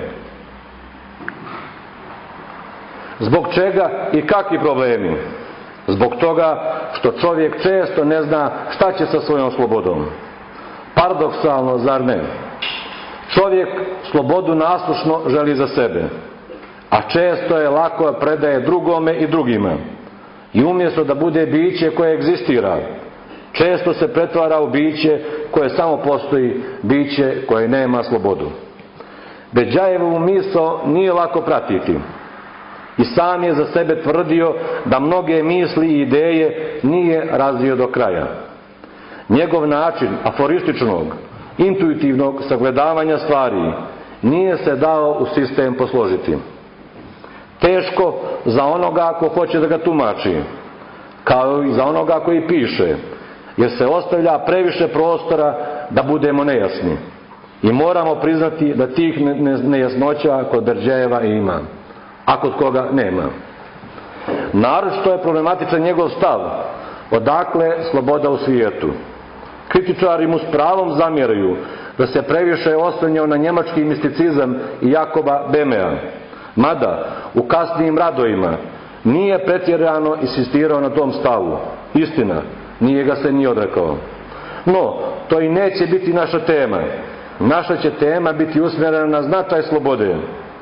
Zbog čega i kakvi problemi? Zbog toga što čovjek često ne zna šta će sa svojom slobodom. Paradoksalno, zar ne? Čovjek slobodu naslušno želi za sebe, a često je lako predaje drugome i drugima. I umjesto da bude biće koje egzistira, često se pretvara u biće koje samo postoji, biće koje nema slobodu. Beđajevu misao nije lako pratiti. I sam je za sebe tvrdio da mnoge misli i ideje nije razvio do kraja. Njegov način aforističnog, intuitivnog sagledavanja stvari nije se dao u sistem posložiti. Teško za onoga ko hoće da ga tumači, kao i za onoga koji piše, jer se ostavlja previše prostora da budemo nejasni. I moramo priznati da tih nejasnoća kod Berdjajeva ima, a kod koga nema. Naročito je problematičan njegov stav, odakle sloboda u svijetu. Kritičari mu s pravom zamjeraju da se previše oslanjao na njemački misticizam i Jakoba Böhmea, mada u kasnijim radovima nije pretjerano insistirao na tom stavu. Istina, nije ga se ni odrekao. No, to i neće biti naša tema. Naša će tema biti usmjerena na značaj slobode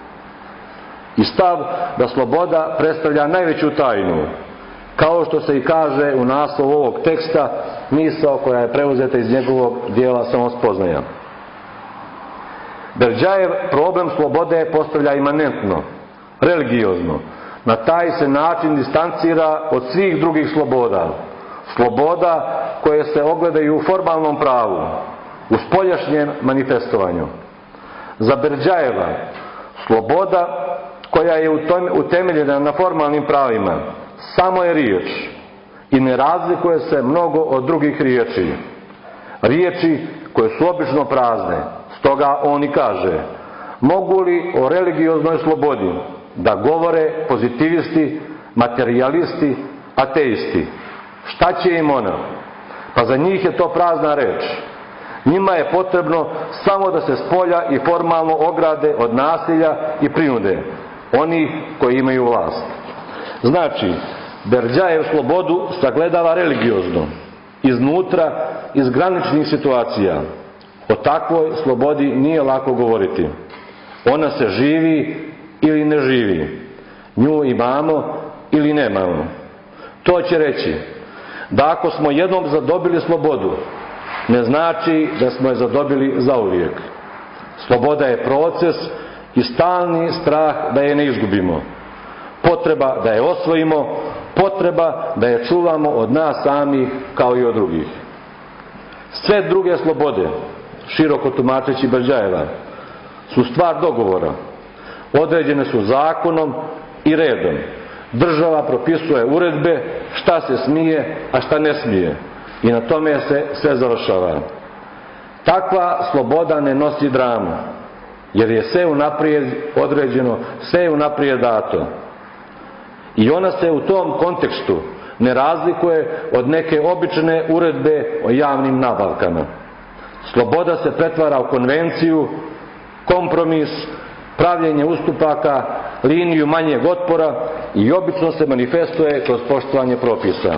i stav da sloboda predstavlja najveću tajnu, kao što se i kaže u naslovu ovog teksta, misao koja je preuzeta iz njegovog dijela Samospoznaja. Berdjajev problem slobode postavlja imanentno, religiozno. Na taj se način distancira od svih drugih sloboda. Sloboda koje se ogledaju u formalnom pravu, u spoljašnjem manifestovanju. Za Berdjajeva sloboda koja je utemeljena na formalnim pravima samo je riječ i ne razlikuje se mnogo od drugih riječi. Riječi koje su obično prazne. Stoga on i kaže: mogu li o religioznoj slobodi da govore pozitivisti, materijalisti, ateisti? Šta će im ona? Pa za njih je to prazna reč. Njima je potrebno samo da se spolja i formalno ograde od nasilja i prinude onih koji imaju vlast. Znači, Berdjajev slobodu sagledava religiozno, iznutra, iz graničnih situacija. O takvoj slobodi nije lako govoriti. Ona se živi ili ne živi. Nju imamo ili nemamo. To će reći da ako smo jednom zadobili slobodu, ne znači da smo je zadobili zauvijek. Sloboda je proces i stalni strah da je ne izgubimo. Potreba da je osvojimo, potreba da je čuvamo od nas samih kao i od drugih. Sve druge slobode, široko tumačeći Berdjajeva, su stvar dogovora. Određene su zakonom i redom. Država propisuje uredbe šta se smije, a šta ne smije. I na tome se sve završava. Takva sloboda ne nosi dramu, jer je sve unaprijed određeno, sve je unaprijed dato. I ona se u tom kontekstu ne razlikuje od neke obične uredbe o javnim nabavkama. Sloboda se pretvara u konvenciju, kompromis, pravljenje ustupaka, liniju manjeg otpora i obično se manifestuje kroz poštovanje propisa.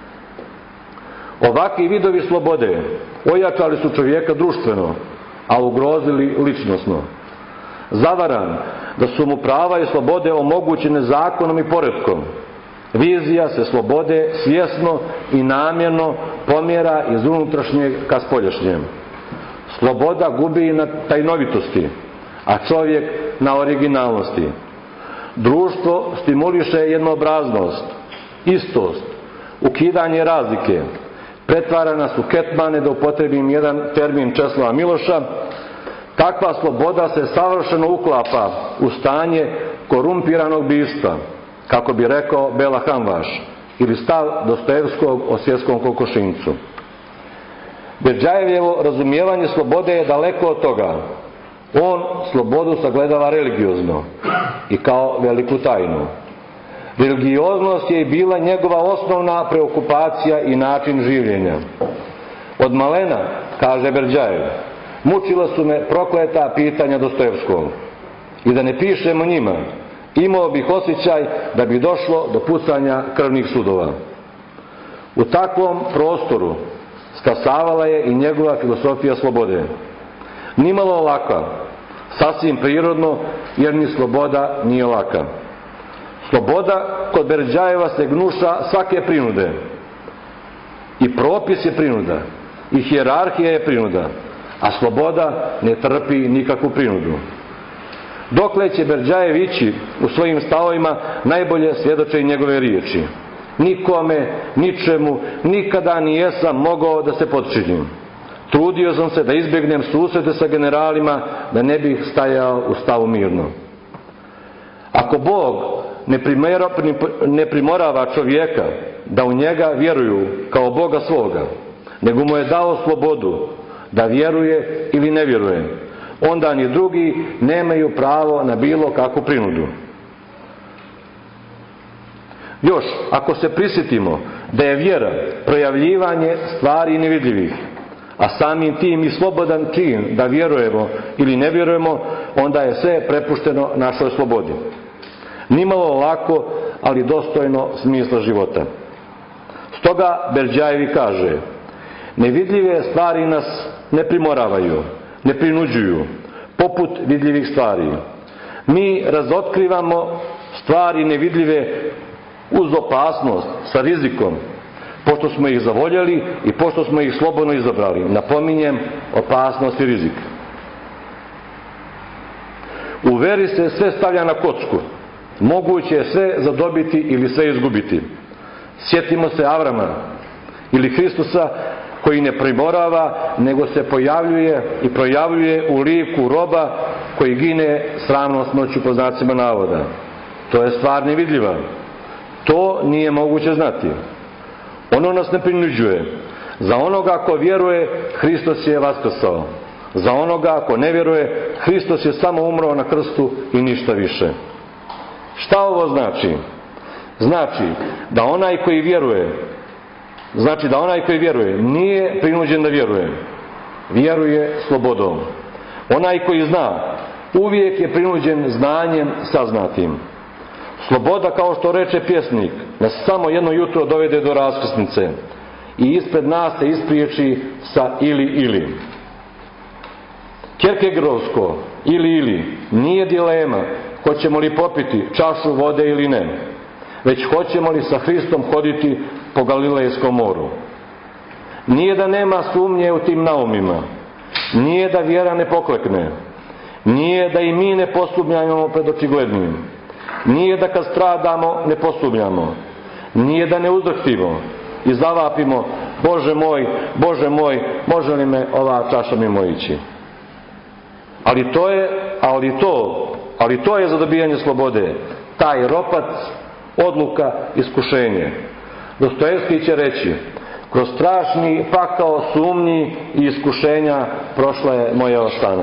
Ovakvi vidovi slobode ojačali su čovjeka društveno, a ugrozili ličnosno. Zavaran da su mu prava i slobode omogućene zakonom i poretkom, vizija se slobode svjesno i namjerno pomjera iz unutrašnjeg ka spoljašnjem. Sloboda gubi na tajnovitosti, a čovjek na originalnosti. Društvo stimuliše jednoobraznost, istost, ukidanje razlike, pretvara nas u ketmane, da upotrebim jedan termin Česlava Miloša. Takva sloboda se savršeno uklapa u stanje korumpiranog bistva, kako bi rekao Bela Hamvaš, ili stav Dostojevskog o svjetskom kokošinjcu. Berdjajevo razumijevanje slobode je daleko od toga. On slobodu sagledava religiozno i kao veliku tajnu. Religioznost je i bila njegova osnovna preokupacija i način življenja. Od malena, kaže Berdjajev, mučila su me prokleta pitanja Dostojevskog. I da ne pišem o njima, imao bih osjećaj da bi došlo do pucanja krvnih sudova. U takvom prostoru stasavala je i njegova filosofija slobode. Nimalo laka, sasvim prirodno, jer ni sloboda nije laka. Sloboda kod Berdjajeva se gnuša svake prinude. I propis je prinuda, i hijerarhija je prinuda, a sloboda ne trpi nikakvu prinudu. Dokle će Berdjajev ići u svojim stavovima, najbolje svjedoče i njegove riječi. Nikome, ničemu, nikada nijesam mogao da se potčinim. Trudio sam se da izbjegnem susrete sa generalima, da ne bih stajao u stavu mirno. Ako Bog ne primorava čovjeka da u njega vjeruju kao Boga svoga, nego mu je dao slobodu da vjeruje ili ne vjeruje, onda ni drugi nemaju pravo na bilo kakvu prinudu. Još, ako se prisjetimo da je vjera projavljivanje stvari nevidljivih, a samim tim i slobodan čin da vjerujemo ili ne vjerujemo, onda je sve prepušteno našoj slobodi. Nimalo lako, ali dostojno smisla života. Stoga Berdjajevi kaže, nevidljive stvari nas ne primoravaju, ne prinuđuju, poput vidljivih stvari. Mi razotkrivamo stvari nevidljive uz opasnost, sa rizikom, pošto smo ih zavoljeli i pošto smo ih slobodno izabrali. Napominjem, opasnost i rizik. U veri se sve stavlja na kocku. Moguće je sve zadobiti ili sve izgubiti. Sjetimo se Avrama ili Hristusa, koji ne primorava, nego se pojavljuje i projavljuje u liku roba koji gine sramnom smrću po znacima navoda. To je stvar nevidljiva. To nije moguće znati. Ono nas ne prinuđuje. Za onoga ko vjeruje, Hristos je vaskrsao. Za onoga ko ne vjeruje, Hristos je samo umro na krstu i ništa više. Šta ovo znači? Znači da onaj koji vjeruje nije prinuđen da vjeruje. Vjeruje slobodom. Onaj koji zna uvijek je prinuđen znanjem saznatim. Sloboda, kao što reče pjesnik, nas samo jedno jutro dovede do raskrsnice i ispred nas se ispriječi sa ili. Kierkegaardovsko ili nije dilema hoćemo li popiti čašu vode ili ne, već hoćemo li sa Hristom hoditi po Galilejskom moru. Nije da nema sumnje u tim naumima, nije da vjera ne poklekne, nije da i mi ne posumnjamo pred očiglednim, nije da kad stradamo ne posumnjamo, nije da ne uzrhtimo i zavapimo Bože moj, može li me ova čaša mimo ići. Ali to je za dobijanje slobode, taj ropac, odluka, iskušenje. Dostojevski će reći, kroz strašni pakao sumnji i iskušenja prošla je moja ostana.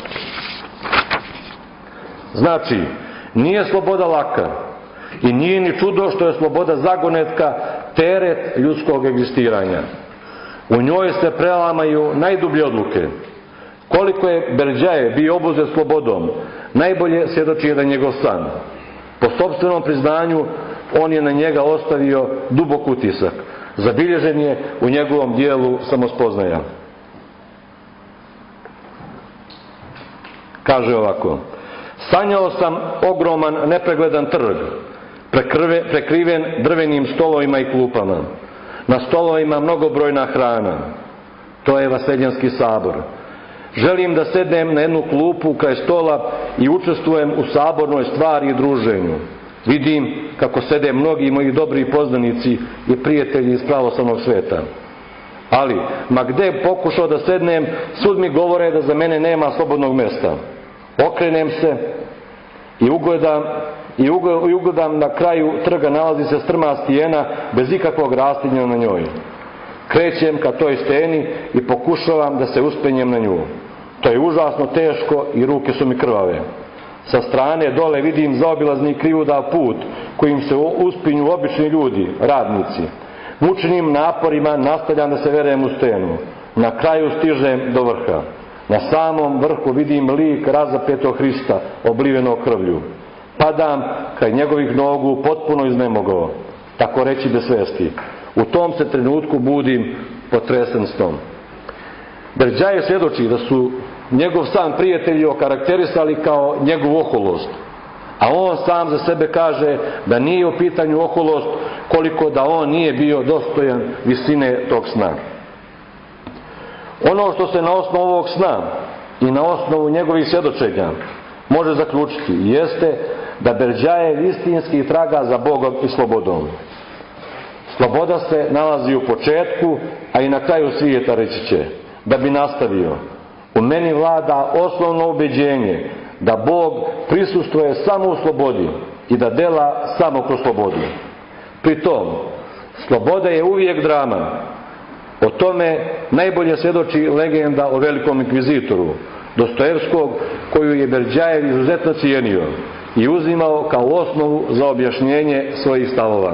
Znači, nije sloboda laka i nije ni čudo što je sloboda zagonetka, teret ljudskog egzistiranja. U njoj se prelamaju najdublje odluke. Koliko je Berdjajev bio obuzet slobodom, najbolje svjedoči jedan njegov san. Po sopstvenom priznanju, on je na njega ostavio dubok utisak. Zabilježen je u njegovom dijelu Samospoznaja. Kaže ovako: sanjao sam ogroman nepregledan trg, prekriven drvenim stolovima i klupama. Na stolovima mnogobrojna hrana. To je Vaseljenski sabor. Želim da sednem na jednu klupu kraj stola i učestvujem u sabornoj stvari i druženju. Vidim kako sede mnogi moji dobri poznanici i prijatelji iz pravoslavnog sveta. Ali, ma gde pokušao da sednem, svud mi govore da za mene nema slobodnog mesta. Okrenem se i ugledam na kraju trga nalazi se strma stijena bez ikakvog rastinja na njoj. Krećem ka toj steni i pokušavam da se uspenjem na nju. To je užasno teško i ruke su mi krvave. Sa strane dole vidim zaobilazni krivudav put kojim se uspinju obični ljudi, radnici. Mučnim naporima nastavljam da se verem u stenu. Na kraju stižem do vrha. Na samom vrhu vidim lik razapetog Hrista, oblivenog krvlju. Padam kraj njegovih nogu potpuno iznemogao, tako reći bez svesti. U tom se trenutku budim potresen snom. Berdjajev svjedoči da su njegov sam prijatelji okarakterisali kao njegovu oholost, a on sam za sebe kaže da nije u pitanju oholost koliko da on nije bio dostojan visine tog sna. Ono što se na osnovu ovog sna i na osnovu njegovih svjedočenja može zaključiti jeste da Berdjajev istinski traga za Bogom i slobodom. Sloboda se nalazi u početku, a i na kraju svijeta, reći će, da bi nastavio. U meni vlada osnovno ubeđenje da Bog prisustvuje samo u slobodi i da dela samo kroz slobodu. Pri tom, sloboda je uvijek drama. O tome najbolje svjedoči legenda o velikom inkvizitoru, Dostojevskog, koju je Berdjajev izuzetno cijenio i uzimao kao osnovu za objašnjenje svojih stavova.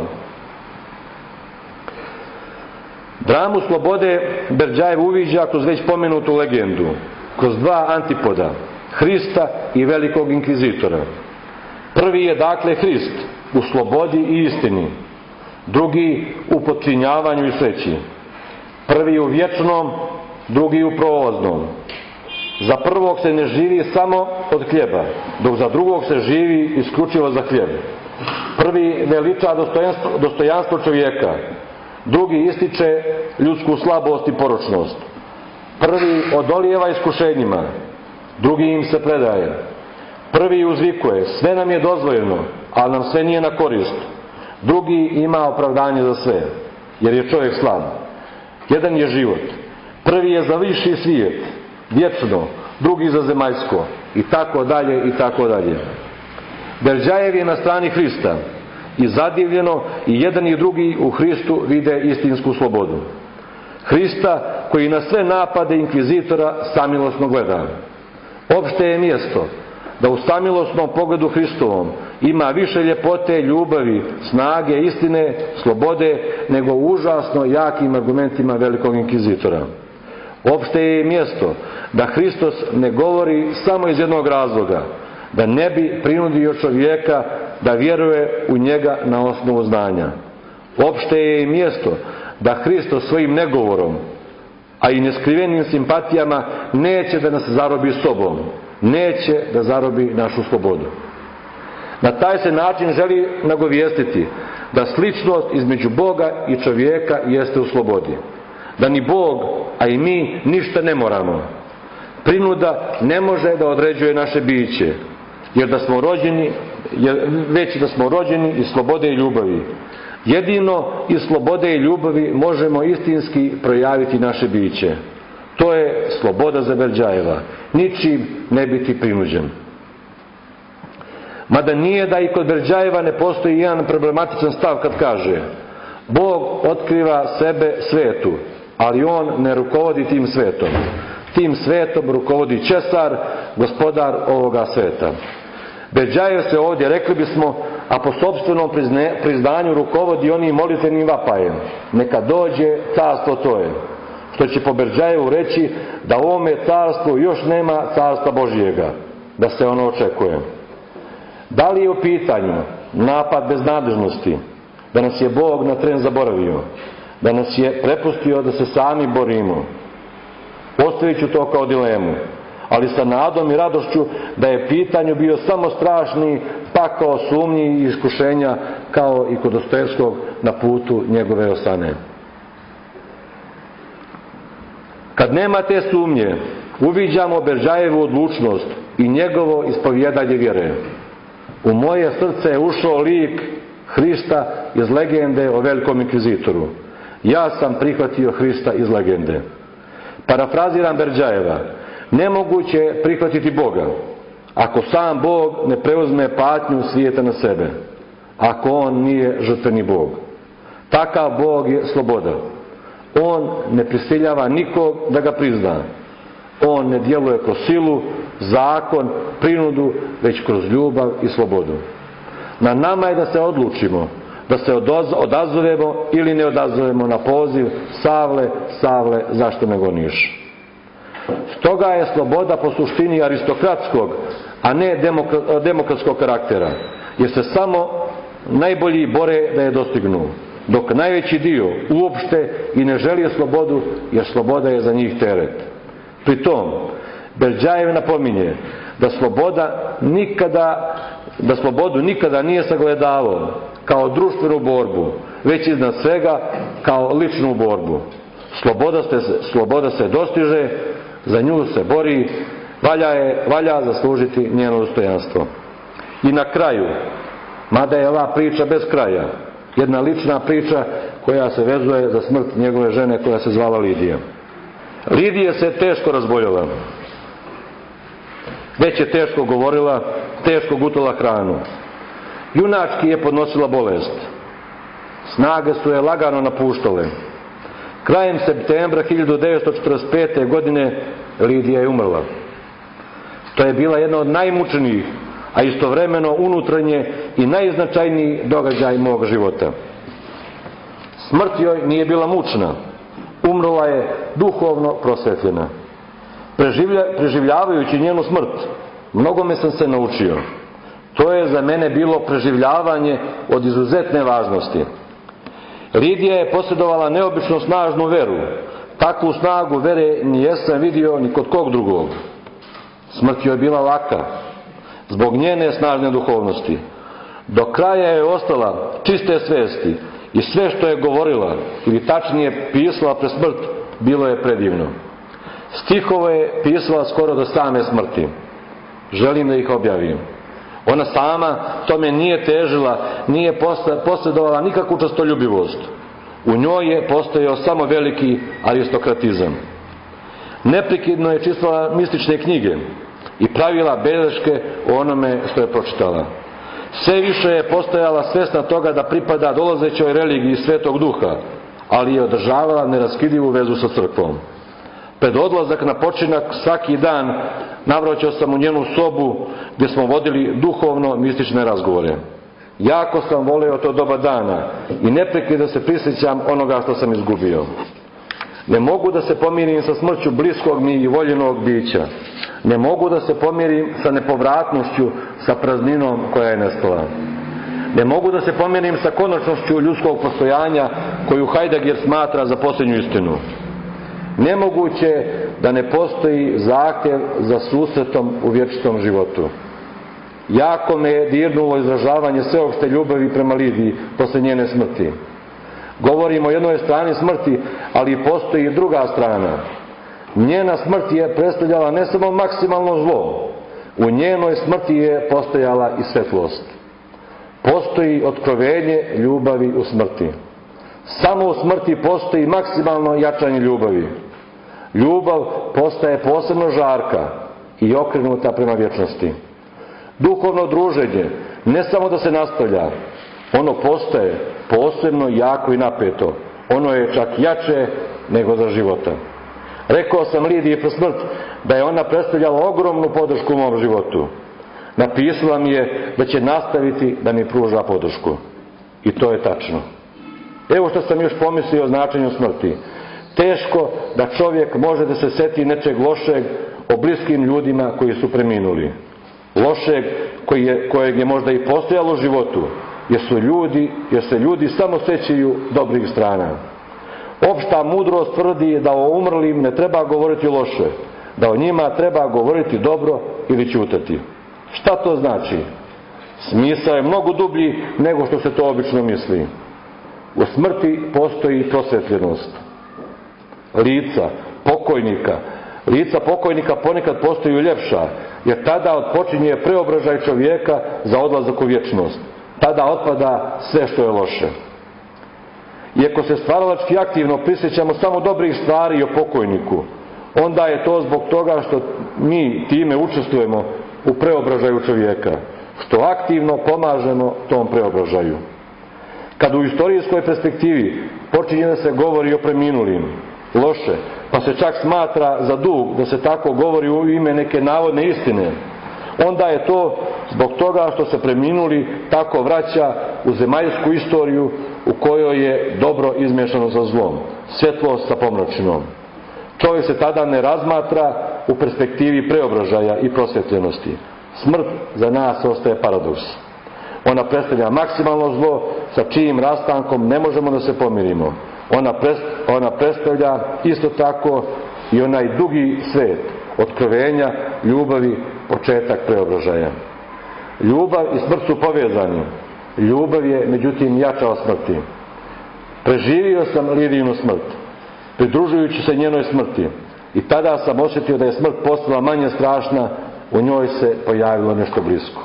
Dramu slobode Berdjajev uviđa kroz već pomenutu legendu, kroz dva antipoda, Hrista i velikog inkvizitora. Prvi je dakle Hrist u slobodi i istini, drugi u potčinjavanju i sreći. Prvi u vječnom, drugi u prolaznom. Za prvog se ne živi samo od hljeba, dok za drugog se živi isključivo za hljeb. Prvi veliča dostojanstvo čovjeka, drugi ističe ljudsku slabost i poročnost. Prvi odolijeva iskušenjima, drugi im se predaje. Prvi uzvikuje, sve nam je dozvoljeno, ali nam sve nije na korist. Drugi ima opravdanje za sve, jer je čovjek slab. Jedan je život. Prvi je za viši svijet, vječno, drugi za zemaljsko, i tako dalje, i tako dalje. Berdjajev je na strani Hrista i zadivljeno i jedan i drugi u Hristu vide istinsku slobodu. Hrista koji na sve napade inkvizitora samilosno gleda. Opšte je mjesto da u samilosnom pogledu Hristovom ima više ljepote, ljubavi, snage, istine, slobode, nego u užasno jakim argumentima velikog inkvizitora. Opšte je mjesto da Hristos ne govori samo iz jednog razloga, da ne bi prinudio čovjeka da vjeruje u njega na osnovu znanja. Opšte je mjesto da Hristos svojim negovorom, a i neskrivenim simpatijama neće da nas zarobi sobom, neće da zarobi našu slobodu. Na taj se način želi nagovijestiti da sličnost između Boga i čovjeka jeste u slobodi. Da ni Bog, a i mi ništa ne moramo. Prinuda ne može da određuje naše biće, već da smo rođeni iz slobode i ljubavi. Jedino iz slobode i ljubavi možemo istinski projaviti naše biće. To je sloboda za Berdjajeva, ničim ne biti prinuđen. Mada nije da i kod Berdjajeva ne postoji jedan problematičan stav kad kaže: Bog otkriva sebe svetu, ali on ne rukovodi tim svetom. Tim svetom rukovodi Česar, gospodar ovoga sveta. Berdjajev se ovdje, rekli bismo, a po sopstvenom priznanju rukovodi onim molitvenim vapajem: neka dođe carstvo tvoje. Što će po Berdjajevu reći da u ovome carstvu još nema carstva Božijega, da se ono očekuje. Da li je u pitanju napad beznadežnosti, da nas je Bog na tren zaboravio, da nas je prepustio da se sami borimo? Postavit ću to kao dilemu, ali sa nadom i radošću da je pitanju bio samo strašni pakao sumnji i iskušenja, kao i kod Dostojevskog na putu njegove osane. Kad nema te sumnje, uviđamo Berdjajevu odlučnost i njegovo ispovjedanje vjere. U moje srce je ušao lik Hrista iz legende o velikom inkvizitoru. Ja sam prihvatio Hrista iz legende. Parafraziram Berdjajeva, nemoguće je prihvatiti Boga ako sam Bog ne preuzme patnju svijeta na sebe, ako on nije žrtveni Bog. Takav Bog je sloboda. On ne prisiljava nikog da ga prizna. On ne djeluje kroz silu, zakon, prinudu, već kroz ljubav i slobodu. Na nama je da se odlučimo, da se odazovemo ili ne odazovemo na poziv Savle, Savle, zašto me goniš? Stoga je sloboda po suštini aristokratskog, a ne demokratskog karaktera, jer se samo najbolji bore da je dostignu, dok najveći dio uopšte i ne želi slobodu, jer sloboda je za njih teret. Pri tom, Berdjajev napominje da slobodu nikada nije sagledavao kao društvenu borbu, već iznad svega kao ličnu borbu. Sloboda se dostiže, za nju se bori, valja zaslužiti njeno dostojanstvo. I na kraju, mada je ova priča bez kraja, jedna lična priča koja se vezuje za smrt njegove žene koja se zvala Lidija. Lidija se teško razboljela. Već je teško govorila, teško gutala hranu. Junački je podnosila bolest. Snage su je lagano napuštale. Krajem septembra 1945. godine Lidija je umrla. To je bila jedna od najmučnijih, a istovremeno unutarnje i najznačajniji događaj mog života. Smrt joj nije bila mučna. Umrla je duhovno prosvetljena. Preživljavajući njenu smrt, mnogome sam se naučio. To je za mene bilo preživljavanje od izuzetne važnosti. Lidija je posjedovala neobično snažnu veru. Takvu snagu vere nijesam vidio ni kod kog drugog. Smrt joj je bila laka, zbog njene snažne duhovnosti. Do kraja je ostala čiste svesti i sve što je govorila, ili tačnije pisala pred smrt, bilo je predivno. Stihove je pisala skoro do same smrti. Želim da ih objavim. Ona sama tome nije težila, nije posjedovala nikakvu častoljubivost. U njoj je postojao samo veliki aristokratizam. Neprekidno je čitala mistične knjige i pravila beleške o onome što je pročitala. Sve više je postojala svjesna toga da pripada dolazećoj religiji Svetog Duha, ali je održavala neraskidivu vezu sa crkvom. Pred odlazak na počinak svaki dan navraćao sam u njenu sobu gdje smo vodili duhovno mistične razgovore. Jako sam voleo to doba dana i neprekidno se prisjećam onoga što sam izgubio. Ne mogu da se pomirim sa smrću bliskog mi i voljenog bića. Ne mogu da se pomirim sa nepovratnošću, sa prazninom koja je nestala. Ne mogu da se pomirim sa konačnošću ljudskog postojanja koju Heidegger smatra za posljednju istinu. Nemoguće da ne postoji zahtjev za susretom u vječitom životu. Jako me je dirnulo izražavanje sveopšte ljubavi prema Lidiji posle njene smrti. Govorimo o jednoj strani smrti, ali postoji i druga strana. Njena smrt je predstavljala ne samo maksimalno zlo, u njenoj smrti je postojala i svetlost. Postoji otkrovenje ljubavi u smrti. Samo u smrti postoji maksimalno jačanje ljubavi. Ljubav postaje posebno žarka i okrenuta prema vječnosti. Duhovno druženje ne samo da se nastavlja, ono postaje posebno jako i napeto. Ono je čak jače nego za života. Rekao sam Lidiji pred smrt da je ona predstavljala ogromnu podršku u mom životu. Napisala mi je da će nastaviti da mi pruža podršku. I to je tačno. Evo što sam još pomislio o značenju smrti. Teško da čovjek može da se seti nečeg lošeg o bliskim ljudima koji su preminuli. Lošeg kojeg je možda i postojalo u životu, jer se ljudi samo sećaju dobrih strana. Opšta mudrost tvrdi da o umrlim ne treba govoriti loše, da o njima treba govoriti dobro ili ćutati. Šta to znači? Smisao je mnogo dublji nego što se to obično misli. U smrti postoji prosvetljenost. Lica pokojnika ponekad postaju ljepša, jer tada otpočinje preobražaj čovjeka za odlazak u vječnost. Tada otpada sve što je loše. I ako se stvaralački aktivno prisjećamo samo dobrih stvari o pokojniku, onda je to zbog toga što mi time učestvujemo u preobražaju čovjeka, što aktivno pomažemo tom preobražaju. Kad u istorijskoj perspektivi počinje da se govori o preminulim, loše, pa se čak smatra za dug da se tako govori u ime neke navodne istine, onda je to zbog toga što se preminuli tako vraća u zemaljsku istoriju u kojoj je dobro izmješano sa zlom, svjetlost sa pomračinom. Čovjek se tada ne razmatra u perspektivi preobražaja i prosvjetljenosti. Smrt za nas ostaje paradoks. Ona predstavlja maksimalno zlo sa čijim rastankom ne možemo da se pomirimo. Ona predstavlja isto tako i onaj dugi svet otkrovenja, ljubavi, početak preobražaja. Ljubav i smrt su povezani. Ljubav je, međutim, jača od smrti. Preživio sam Lidijinu smrt, pridružujući se njenoj smrti, i tada sam osjetio da je smrt postala manje strašna, u njoj se pojavilo nešto blisko.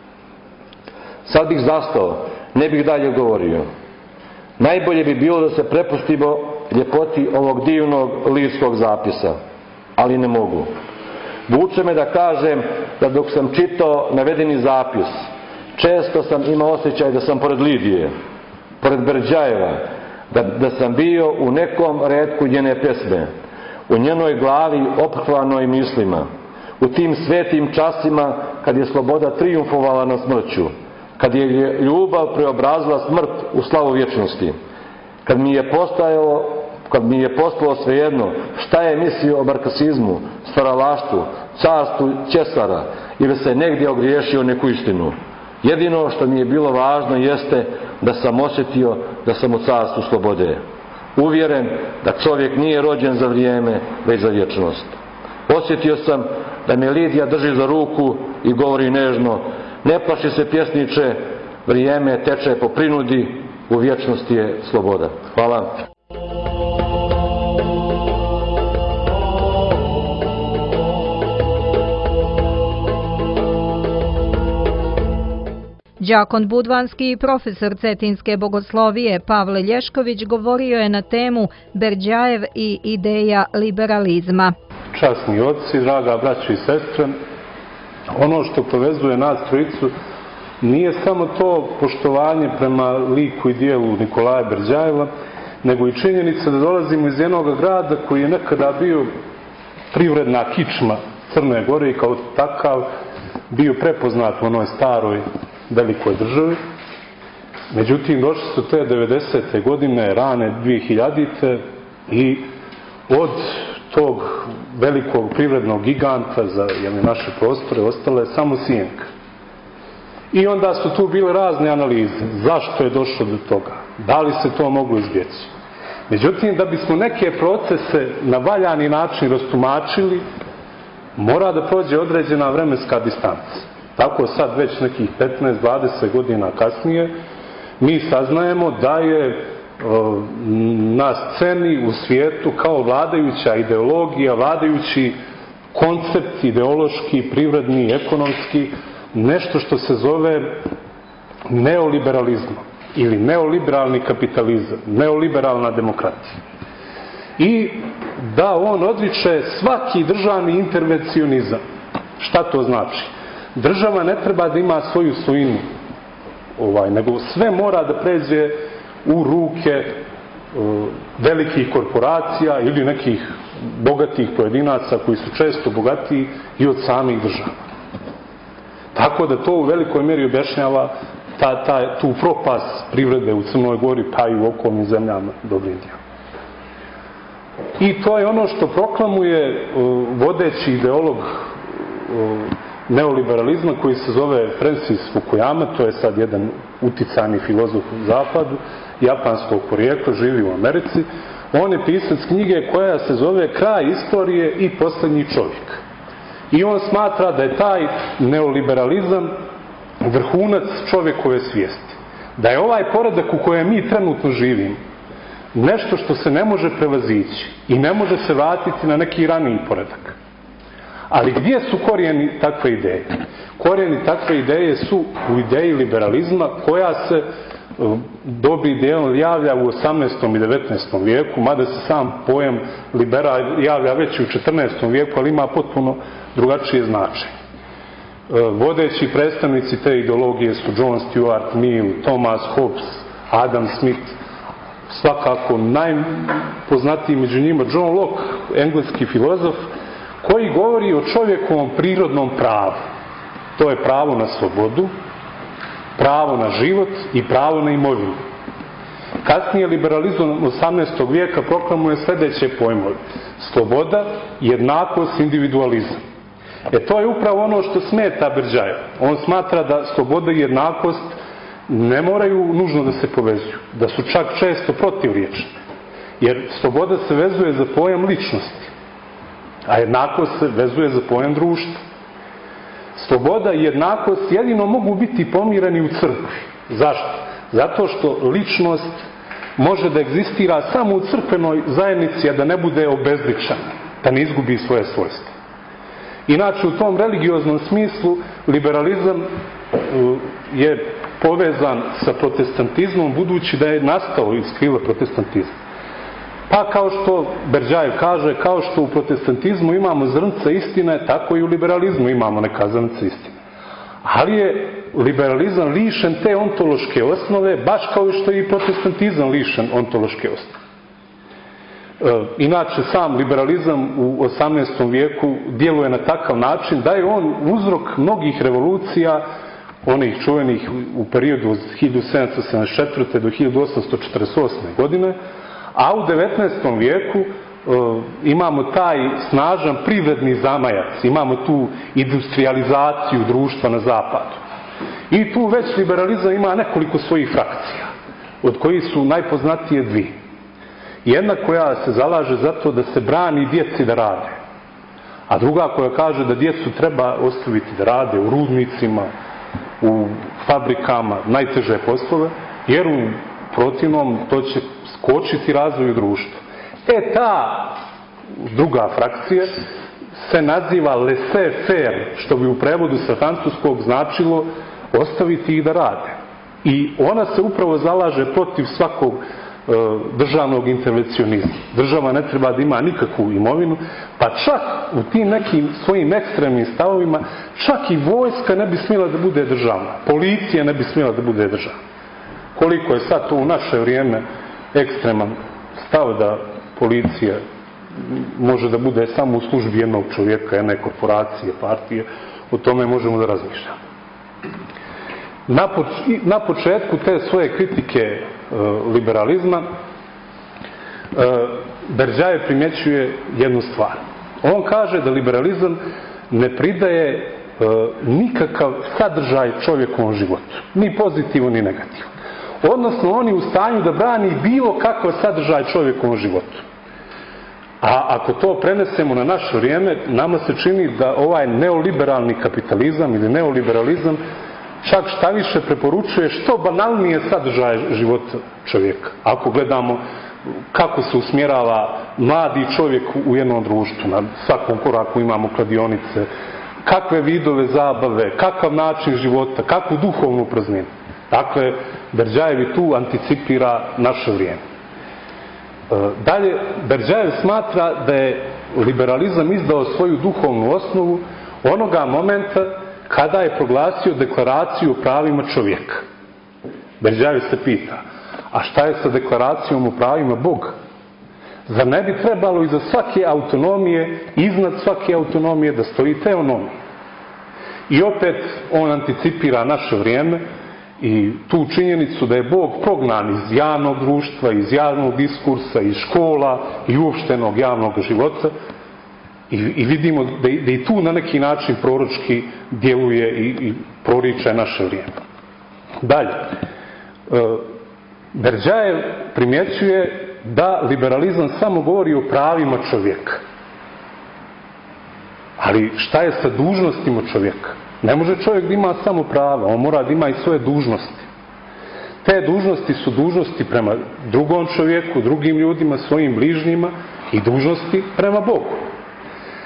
Sad bih zastao, ne bih dalje govorio. Najbolje bi bilo da se prepustimo ljepoti ovog divnog lirskog zapisa, ali ne mogu. Vuče me da kažem da dok sam čitao navedeni zapis, često sam imao osjećaj da sam pored Lidije, pored Berđajeva, da sam bio u nekom retku njene pjesme, u njenoj glavi ophrvanoj mislima, u tim svetim časima kad je sloboda trijumfovala na smrću, kad je ljubav preobrazila smrt u slavu vječnosti, kad mi je postalo svejedno šta je mislio o marksizmu, stvaralaštvu, carstvu Ćesara, ili se negdje ogriješio neku istinu. Jedino što mi je bilo važno jeste da sam osjetio da sam u carstvu slobode. Uvjeren da čovjek nije rođen za vrijeme, već za vječnost. Osjetio sam da me Lidija drži za ruku i govori nežno: ne plaši se pjesniče, vrijeme teče po prinudi, u vječnosti je sloboda. Hvala. Đakon Budvanski i profesor Cetinske bogoslovije Pavle Lješković govorio je na temu Berđajev i ideja liberalizma. Časni oci, draga braćo i sestre, ono što povezuje nas trojicu nije samo to poštovanje prema liku i dijelu Nikolaja Berđajeva, nego i činjenica da dolazimo iz jednog grada koji je nekada bio privredna kičma Crne Gore i kao takav bio prepoznat u onoj staroj velikoj državi. Međutim, došli su te 90. godine, rane 2000. i od tog velikog privrednog giganta za naše prostore ostala je samo sjenka. I onda su tu bile razne analize. Zašto je došlo do toga? Da li se to moglo izbjeći? Međutim, da bismo neke procese na valjani način rastumačili, mora da prođe određena vremenska distanca. Tako sad već nekih 15-20 godina kasnije mi saznajemo da je na sceni u svijetu kao vladajuća ideologija, vladajući koncept ideološki, privredni, ekonomski, nešto što se zove neoliberalizam ili neoliberalni kapitalizam, neoliberalna demokratija. I da on odriče svaki državni intervencionizam. Šta to znači? Država ne treba da ima svoju svojinu, nego sve mora da pređe u ruke velikih korporacija ili nekih bogatih pojedinaca koji su često bogatiji i od samih država. Tako da to u velikoj mjeri objašnjava tu propast privrede u Crnoj Gori pa i u okolnim zemljama dobrim dijelom. I to je ono što proklamuje vodeći ideolog neoliberalizma koji se zove Francis Fukuyama, to je sad jedan uticani filozof u zapadu, japanskog porijekla, živi u Americi. On je pisac knjige koja se zove Kraj istorije i posljednji čovjek. I on smatra da je taj neoliberalizam vrhunac čovjekove svijesti. Da je ovaj poredak u kojem mi trenutno živimo nešto što se ne može prevazići i ne može se vratiti na neki raniji poredak. Ali gdje su korijeni takve ideje? Korijeni takve ideje su u ideji liberalizma koja se dobri dijelom javlja u 18. i 19. vijeku, mada se sam pojam liberal javlja već u 14. vijeku, ali ima potpuno drugačije značenje. Vodeći predstavnici te ideologije su John Stuart Mill, Thomas Hobbes, Adam Smith, svakako najpoznatiji među njima John Locke, engleski filozof, koji govori o čovjekovom prirodnom pravu. To je pravo na slobodu, pravo na život i pravo na imovinu. Kasnije liberalizam 18. vijeka proklamuje sljedeće pojmove: sloboda, jednakost, individualizam. To je upravo ono što smeta Berdjajev. On smatra da sloboda i jednakost ne moraju nužno da se povezuju, da su čak često protivriječne. Jer sloboda se vezuje za pojam ličnosti, a jednakost se vezuje za pojam društva. Sloboda i jednakost jedino mogu biti pomireni u crkvi. Zašto? Zato što ličnost može da egzistira samo u crkvenoj zajednici, a da ne bude obezličena, da ne izgubi svoje svojstvo. Inače, u tom religioznom smislu liberalizam je povezan sa protestantizmom, budući da je nastao iz krila protestantizma. Pa kao što Berdjajev kaže, kao što u protestantizmu imamo zrnce istine, tako i u liberalizmu imamo neka zrnca istine. Ali je liberalizam lišen te ontološke osnove, baš kao što je i protestantizam lišen ontološke osnove. Inače, sam liberalizam u 18. vijeku djeluje na takav način da je on uzrok mnogih revolucija, onih čuvenih u periodu od 1774. do 1848. godine, a u 19. vijeku imamo taj snažan privredni zamajac, imamo tu industrializaciju društva na zapadu. I tu već liberalizam ima nekoliko svojih frakcija, od kojih su najpoznatije dvije. Jedna koja se zalaže za to da se brani djeci da rade, a druga koja kaže da djecu treba ostaviti da rade u rudnicima, u fabrikama, najteže poslove, jer u protivnom to će skočiti razvoju društva. Ta druga frakcija se naziva laissez-faire, što bi u prevodu sa francuskog značilo ostaviti ih da rade. I ona se upravo zalaže protiv svakog državnog intervencionizma. Država ne treba da ima nikakvu imovinu, pa čak u tim nekim svojim ekstremnim stavovima, čak i vojska ne bi smjela da bude državna, policija ne bi smjela da bude državna. Koliko je sad to u naše vrijeme ekstreman stav da policija može da bude samo u službi jednog čovjeka, jedne korporacije, partije, o tome možemo da razmišljamo. Na početku te svoje kritike liberalizma Berdjajev primjećuje jednu stvar. On kaže da liberalizam ne pridaje nikakav sadržaj čovjekovom životu, ni pozitivan ni negativan. Odnosno, on je u stanju da brani bilo kakav sadržaj čovjekovom životu. A ako to prenesemo na naše vrijeme, nama se čini da ovaj neoliberalni kapitalizam ili neoliberalizam čak šta više preporučuje što banalnije sadržaje života čovjeka. Ako gledamo kako se usmjerava mladi čovjek u jednom društvu, na svakom koraku imamo kladionice, kakve vidove zabave, kakav način života, kakvu duhovnu prazninu. Dakle, Berdjajev tu anticipira naše vrijeme. Dalje, Berdjajev smatra da je liberalizam izdao svoju duhovnu osnovu onoga momenta kada je proglasio deklaraciju o pravima čovjeka. Berdjajev se pita, a šta je sa deklaracijom o pravima Boga? Zar ne bi trebalo iza svake autonomije, iznad svake autonomije da stoji teonomija? I opet on anticipira naše vrijeme i tu činjenicu da je Bog prognan iz javnog društva, iz javnog diskursa, iz škola i uopštenog javnog života. I vidimo da i tu na neki način proročki djeluje i proriče naše vrijeme. Dalje, Berdjajev primjećuje da liberalizam samo govori o pravima čovjeka. Ali šta je sa dužnostima čovjeka? Ne može čovjek da ima samo prava, on mora da ima i svoje dužnosti. Te dužnosti su dužnosti prema drugom čovjeku, drugim ljudima, svojim bližnjima i dužnosti prema Bogu.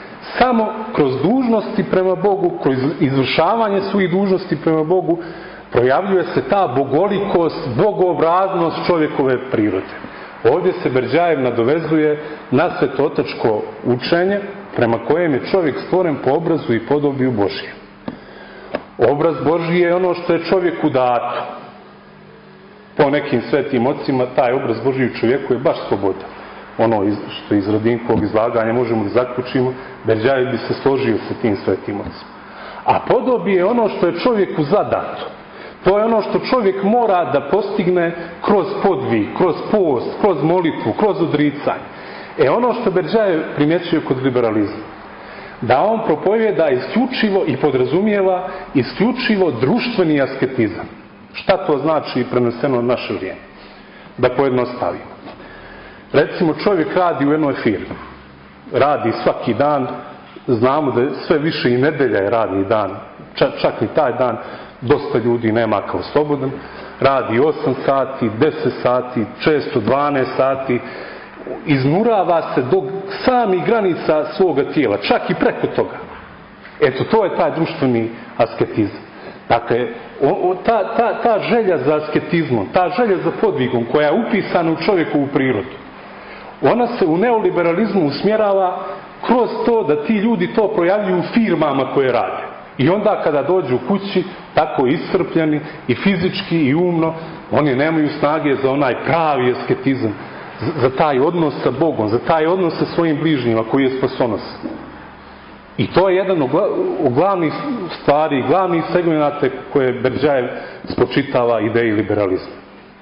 Samo kroz dužnosti prema Bogu, kroz izvršavanje svojih dužnosti prema Bogu, projavljuje se ta bogolikost, bogobraznost čovjekove prirode. Ovdje se Berdjajev nadovezuje na svetotačko učenje prema kojem je čovjek stvoren po obrazu i podobiju Božjem. Obraz Božji je ono što je čovjeku dato. Po nekim svetim ocima taj obraz Božji u čovjeku je baš sloboda. Ono što iz Radinkovog izlaganja možemo da zaključimo, Berdjajev bi se složio sa tim svetim ocima. A podobije je ono što je čovjeku zadato. To je ono što čovjek mora da postigne kroz podvig, kroz post, kroz molitvu, kroz odricanje. Ono što Berdjajev primjećuje kod liberalizma, da on propovjeda isključivo i podrazumijeva isključivo društveni asketizam. Šta to znači preneseno na naše vrijeme? Da pojednostavimo. Recimo, čovjek radi u jednoj firmi. Radi svaki dan, znamo da sve više i nedelja je radni dan, čak i taj dan dosta ljudi nema kao slobodan, radi 8 sati, 10 sati, često 12 sati, iznurava se do samih granica svoga tijela, čak i preko toga. Eto, to je taj društveni asketizam. Dakle, ta želja za asketizmom, ta želja za podvigom koja je upisana u čovjekovu prirodu, ona se u neoliberalizmu usmjerava kroz to da ti ljudi to projavljuju u firmama koje rade. I onda kada dođu kući, tako iscrpljeni i fizički i umno, oni nemaju snage za onaj pravi asketizam, za taj odnos sa Bogom, za taj odnos sa svojim bližnjima koji je spasonosan. I to je jedan od glavnih stvari, glavnih segmenata koje Berdjajev spočitava ideji liberalizma.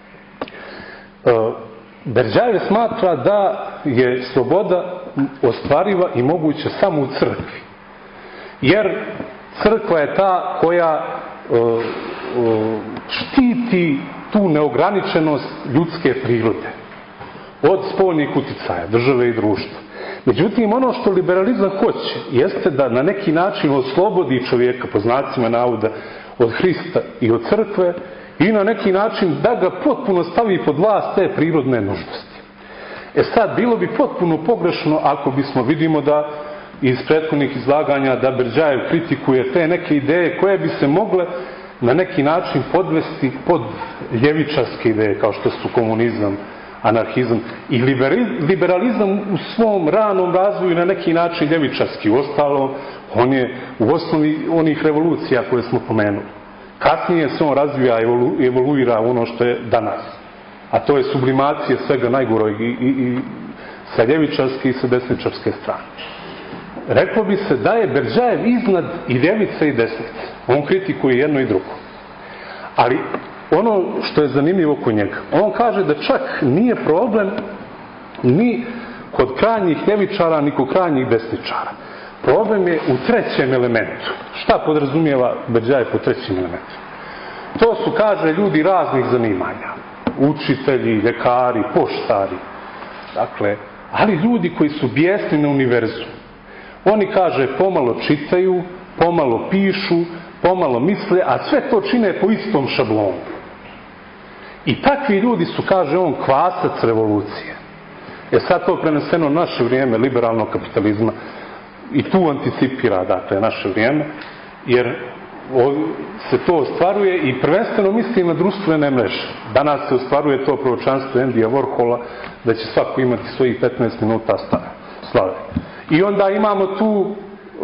Berdjajev smatra da je sloboda ostvariva i moguća samo u crkvi. Jer crkva je ta koja štiti tu neograničenost ljudske prirode od spoljnih uticaja države i društva. Međutim, ono što liberalizam hoće jeste da na neki način oslobodi čovjeka, po znacima navoda, od Hrista i od crkve i na neki način da ga potpuno stavi pod vlast te prirodne nužnosti. Sad, bilo bi potpuno pogrešno ako bismo, vidimo da iz prethodnih izlaganja da Berdjajev kritikuje te neke ideje koje bi se mogle na neki način podvesti pod ljevičarske ideje kao što su komunizam, anarhizam i liberalizam u svom ranom razvoju na neki način ljevičarski. Uostalom, on je u osnovi onih revolucija koje smo pomenuli. Kasnije se on razvija i evoluira ono što je danas. A to je sublimacija svega najgorog i sa ljevičarske i sa desničarske strane. Reklo bi se da je Berdjajev iznad i ljevice i desnice. On kritikuje jedno i drugo. Ali ono što je zanimljivo kod njega, on kaže da čak nije problem ni kod krajnjih ljevičara, ni kod krajnjih desničara. Problem je u trećem elementu. Šta podrazumijeva Berdjajev po trećem elementu? To su, kaže, ljudi raznih zanimanja. Učitelji, ljekari, poštari. Dakle, ali ljudi koji su bijesni na univerzum. Oni, kaže, pomalo čitaju, pomalo pišu, pomalo misle, a sve to čine po istom šablonu. I takvi ljudi su, kaže on, kvasac revolucije. Sad to preneseno naše vrijeme liberalnog kapitalizma i tu anticipira, dakle, naše vrijeme, jer se to ostvaruje i prvenstveno mislim na društvene mreže. Danas se ostvaruje to proročanstvo Endija Warhola da će svako imati svojih 15 minuta slave. I onda imamo tu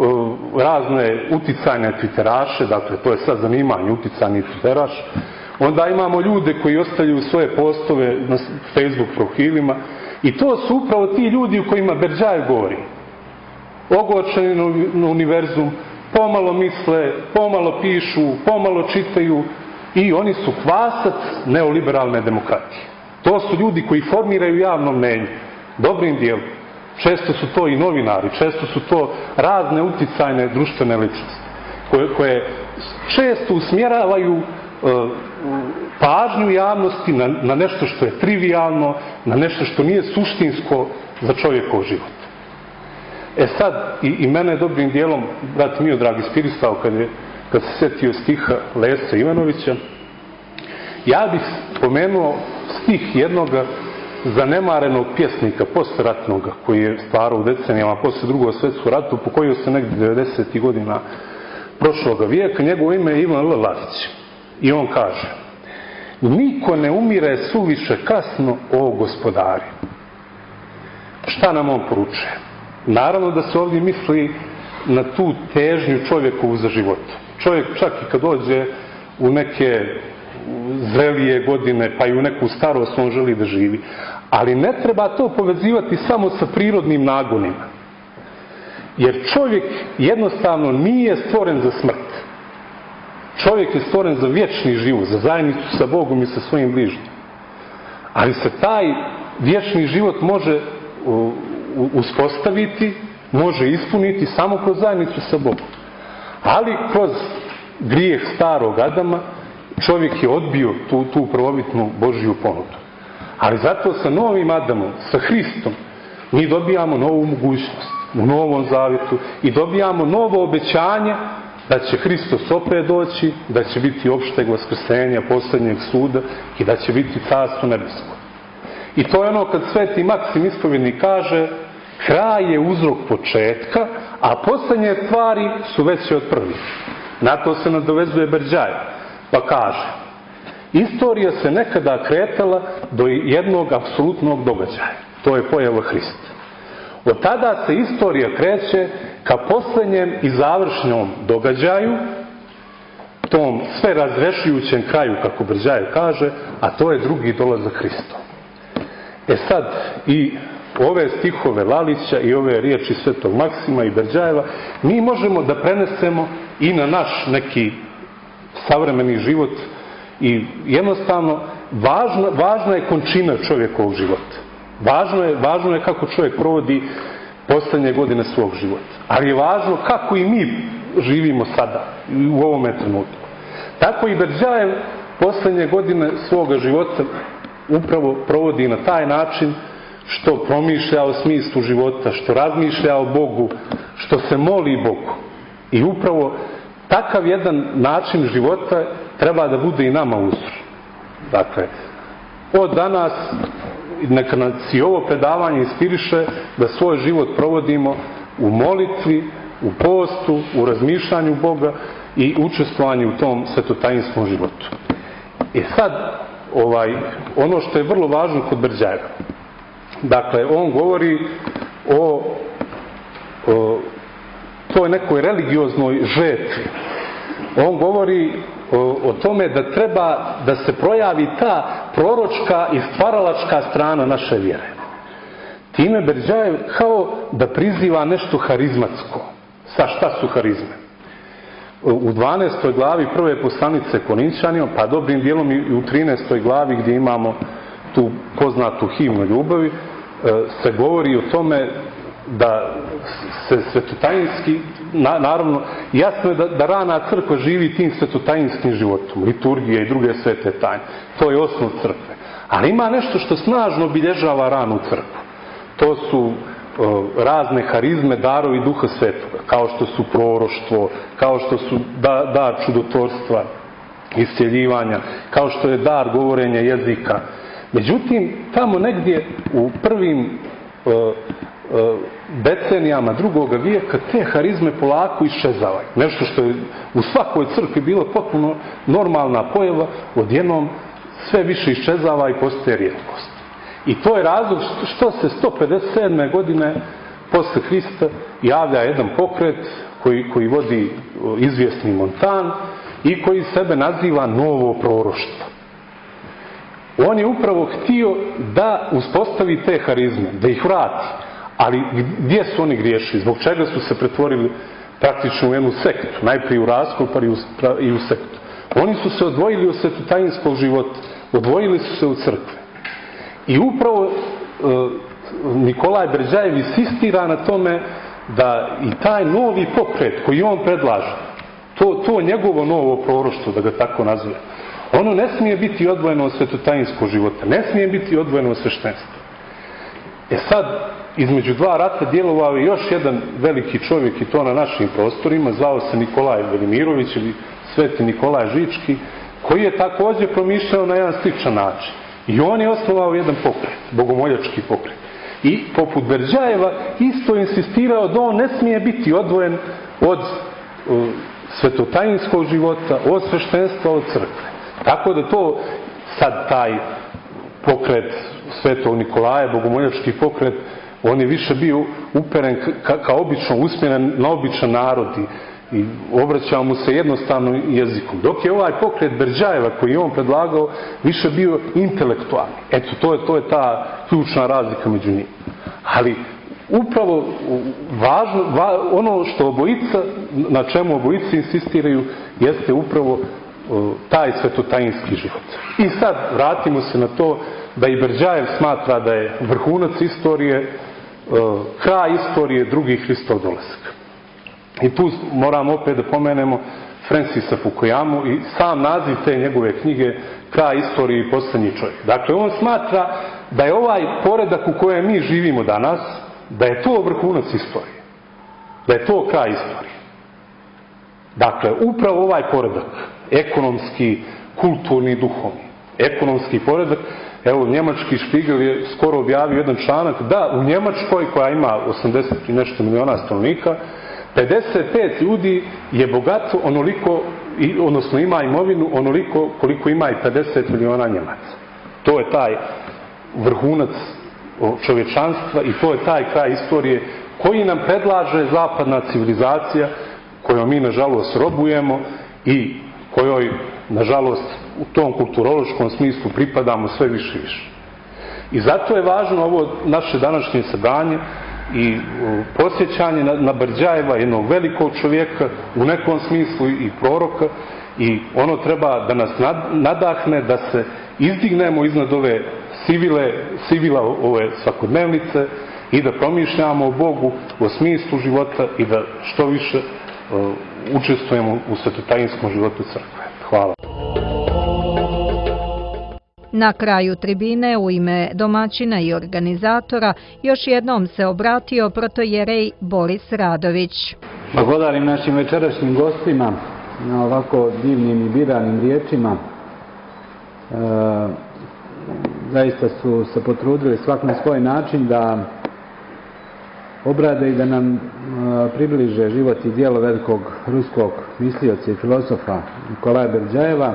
razne uticajne twitteraše, dakle to je sad zanimanje, uticajni twitteraš. Onda imamo ljude koji ostavljaju svoje postove na Facebook profilima i to su upravo ti ljudi u kojima Berdjajev govori. Ogorčeni na univerzum, pomalo misle, pomalo pišu, pomalo čitaju i oni su kvasac neoliberalne demokratije. To su ljudi koji formiraju javno mnenje, dobrim dijelom. Često su to i novinari, često su to razne uticajne društvene ličnosti koje često usmjeravaju pažnju javnosti na nešto što je trivijalno, na nešto što nije suštinsko za čovjekov život. Sad, i mene je dobrim dijelom brat Miodrag inspirisao kad se sjetio stiha Lese Ivanovića. Ja bih spomenuo stih jednog zanemarenog pjesnika posleratnog koji je stvarao u decenijama posle Drugog svjetskog rata, upokojio se negdje 90. godina prošloga vijeka. Njegovo ime je Ivan L. Lazić. I on kaže: niko ne umire suviše kasno, o gospodari. Šta nam on poručuje? Naravno da se ovdje misli na tu težnju čovjekovu za životom. Čovjek čak i kad dođe u neke zrelije godine, pa i u neku starost, on želi da živi. Ali ne treba to povezivati samo sa prirodnim nagonima. Jer čovjek jednostavno nije stvoren za smrt. Čovjek je stvoren za vječni život, za zajednicu sa Bogom i sa svojim bližnjim. Ali se taj vječni život može uspostaviti, može ispuniti samo kroz zajednicu sa Bogom. Ali kroz grijeh starog Adama čovjek je odbio tu prvobitnu Božju ponudu. Ali zato sa novim Adamom, sa Hristom, mi dobijamo novu mogućnost u Novom Zavjetu i dobijamo novo obećanje da će Hristos opet doći, da će biti opšteg vaskrsenja, posljednjeg suda i da će biti carstvo nebesko. I to je ono kad Sveti Maksim ispovjednik kaže: kraj je uzrok početka, a posljednje stvari su veće od prvih. Na to se nadovezuje Berdjajev, pa kaže: istorija se nekada kretala do jednog apsolutnog događaja. To je pojava Hrista. Od tada se istorija kreće ka posljednjem i završnom događaju, tom sve razrešujućem kraju, kako Berdjajev kaže, a to je drugi dolazak Hristov. E sad, i ove stihove Lalića i ove riječi Svetog Maksima i Berdjajeva mi možemo da prenesemo i na naš neki savremeni život i jednostavno važna je končina čovjekovog života. Važno je kako čovjek provodi posljednje godine svog života. Ali je važno kako i mi živimo sada, u ovome trenutku. Tako i Berdjajev posljednje godine svoga života upravo provodi na taj način što promišlja o smislu života, što razmišlja o Bogu, što se moli Bogu. I upravo takav jedan način života treba da bude i nama uzor. Dakle, od danas neka nas i ovo predavanje inspiriše da svoj život provodimo u molitvi, u postu, u razmišljanju Boga i učestvovanju u tom svetotajinskom životu. I sad, ono što je vrlo važno kod Berdjajeva, dakle, on govori o toj nekoj religioznoj žetvi. On govori o tome da treba da se projavi ta proročka i stvaralačka strana naše vjere. Time Berdjajev kao da priziva nešto harizmatsko. Šta su harizme? U 12. glavi prve poslanice Korinćanima, pa dobrim dijelom i u 13. glavi gdje imamo tu poznatu himnu ljubavi, se govori o tome da se svetotajinski, naravno, jasno je da rana crkva živi tim svetotajinskim životom, liturgije i druge svete tajne. To je osnov crkve. Ali ima nešto što snažno obilježava ranu crkvu. To su razne harizme, darovi Duha Svetoga, kao što su proroštvo, kao što su dar čudotvorstva, iscjeljivanja, kao što je dar govorenja jezika. Međutim, tamo negdje u prvim decenijama drugog vijeka te harizme polako iščezavaju. Nešto što je u svakoj crkvi bilo potpuno normalna pojava, odjednom sve više iščezava i postaje rijetkost. I to je razlog što se 157. godine posle Hrista javlja jedan pokret koji vodi izvjesni Montan i koji sebe naziva novo proroštvo. On je upravo htio da uspostavi te harizme, da ih vrati. Ali gdje su oni griješili? Zbog čega su se pretvorili praktično u jednu sektu? Najprije u raskol, pa i u sektu. Oni su se odvojili od svetotajinskog života. Odvojili su se od crkve. I upravo Nikolaj Berdjajev insistira na tome da i taj novi pokret koji on predlaže, to njegovo novo proroštvo, da ga tako nazove, ono ne smije biti odvojeno od svetotajinskog života, ne smije biti odvojeno od sveštenstva. Sad, između dva rata djelovao je još jedan veliki čovjek, i to na našim prostorima, zvao se Nikolaj Velimirović ili Sveti Nikolaj Žički, koji je također promišljao na jedan sličan način. I on je osnovao jedan pokret, bogomoljački pokret. I poput Berdjajeva isto insistirao da on ne smije biti odvojen od svetotajinskog života, od sveštenstva, od crkve. Tako da to sad taj pokret Svetog Nikolaja, bogomoljački pokret, on je više bio uperen kao obično usmjeren na običan narod i obraćao mu se jednostavno jezikom. Dok je ovaj pokret Berđajeva koji je on predlagao više bio intelektualni. Eto, to je ta ključna razlika među njima. Ali upravo važno, ono što obojica, na čemu obojica insistiraju, jeste upravo taj svetotajinski život. I sad vratimo se na to da i Berđajev smatra da je vrhunac istorije, kraj istorije, drugi Hristov dolazak. I tu moramo opet da pomenemo Francisa Fukuyamu i sam naziv te njegove knjige Kraj istorije i posljednji čovjek. Dakle, on smatra da je ovaj poredak u kojem mi živimo danas, da je to vrhunac istorije. Da je to kraj istorije. Dakle, upravo ovaj poredak, ekonomski, kulturni, duhovni, ekonomski poredak, evo, njemački Špigel je skoro objavio jedan članak da u Njemačkoj, koja ima 80 i nešto miliona stanovnika, 55 ljudi je bogato onoliko, odnosno ima imovinu onoliko koliko ima i 50 miliona Njemaca. To je taj vrhunac čovječanstva i to je taj kraj istorije koji nam predlaže zapadna civilizacija kojom mi nažalost robujemo i kojoj nažalost u tom kulturološkom smislu pripadamo sve više i više. I zato je važno ovo naše današnje sabranje i posjećanje na Berđajeva, jednog velikog čovjeka u nekom smislu i proroka, i ono treba da nas nadahne da se izdignemo iznad ove sivila ove svakodnevnice i da promišljamo o Bogu, o smislu života i da što više učestvujemo u svetotajinskom životu crkve. Hvala. Na kraju tribine u ime domaćina i organizatora još jednom se obratio protojerej Boris Radović. Blagodarim našim večerašnjim gostima na ovako divnim i biranim riječima. Zaista su se potrudili svak na svoj način da obrade i da nam približe život i djelo velikog ruskog mislioca i filozofa Nikolaja Berđajeva.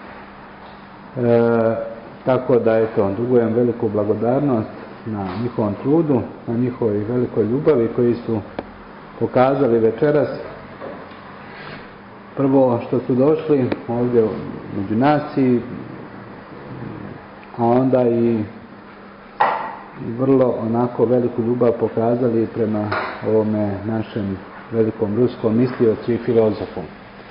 Tako da, eto, dugujem veliku blagodarnost na njihovom trudu, na njihovoj velikoj ljubavi koji su pokazali večeras. Prvo što su došli ovdje među nas, a onda i vrlo onako veliku ljubav pokazali prema ovome našem velikom ruskom misliocu i filozofu.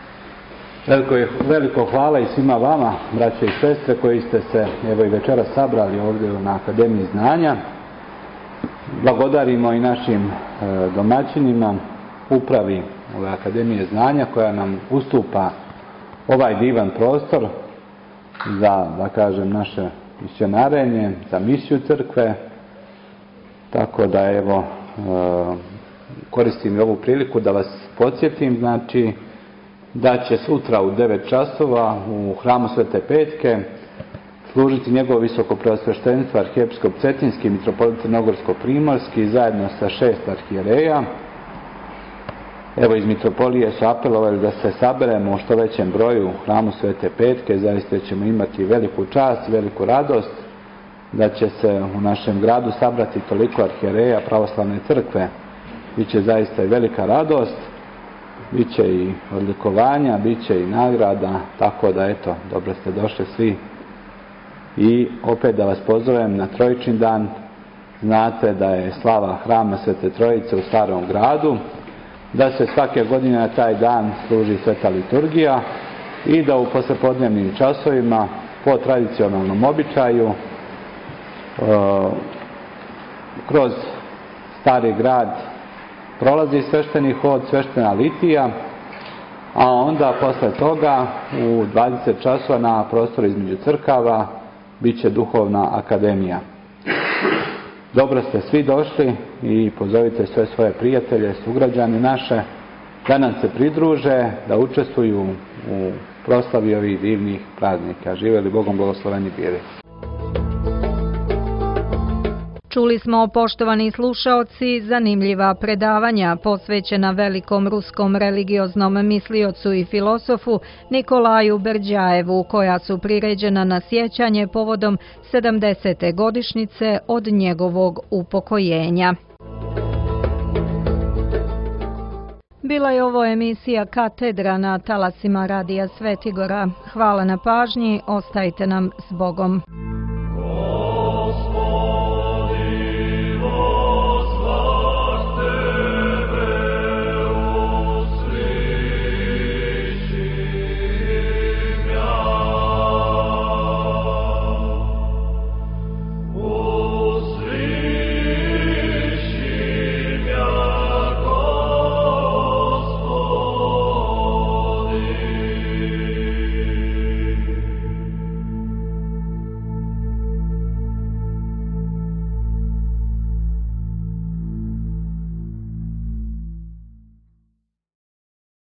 Veliko hvala i svima vama, braće i sestre, koji ste se evo i večeras sabrali ovdje na Akademiji znanja. Blagodarimo i našim domaćinima, upravi ove Akademije znanja koja nam ustupa ovaj divan prostor za, da kažem, naše misionarenje, za misiju crkve. Tako da, evo, koristim i ovu priliku da vas podsjetim, znači, da će sutra u 9 časova u hramu Svete Petke služiti njegovo visoko preosveštenstvo arhijepiskop Cetinski, mitropolit Crnogorsko-primorski zajedno sa 6 arhijereja. Evo, iz mitropolije su apelovali da se saberemo u što većem broju u hramu Svete Petke. Zaista ćemo imati veliku čast, veliku radost da će se u našem gradu sabrati toliko arhijereja pravoslavne crkve. Biće zaista i velika radost, biće i odlikovanja, biće i nagrada, tako da, eto, dobro ste došli svi. I opet da vas pozovem na Trojičin dan. Znate da je slava hrama Svete Trojice u Starom gradu, da se svake godine na taj dan služi sveta liturgija i da u poslijepodnevnim časovima po tradicionalnom običaju kroz Stari grad prolazi svešteni hod, sveštena litija, a onda posle toga u 20 časova na prostoru između crkava bit će duhovna akademija. Dobro ste svi došli i pozovite sve svoje prijatelje, sugrađane naše, da nam se pridruže, da učestvuju u proslavi ovih divnih praznika. Živjeli Bogom blagosloveni bili. Čuli smo, poštovani slušaoci, zanimljiva predavanja posvećena velikom ruskom religioznom misliocu i filosofu Nikolaju Berdjajevu, koja su priređena na sjećanje povodom 70. godišnjice od njegovog upokojenja. Bila je ovo emisija Katedra na talasima Radija Svetigora. Hvala na pažnji, ostajte nam s Bogom.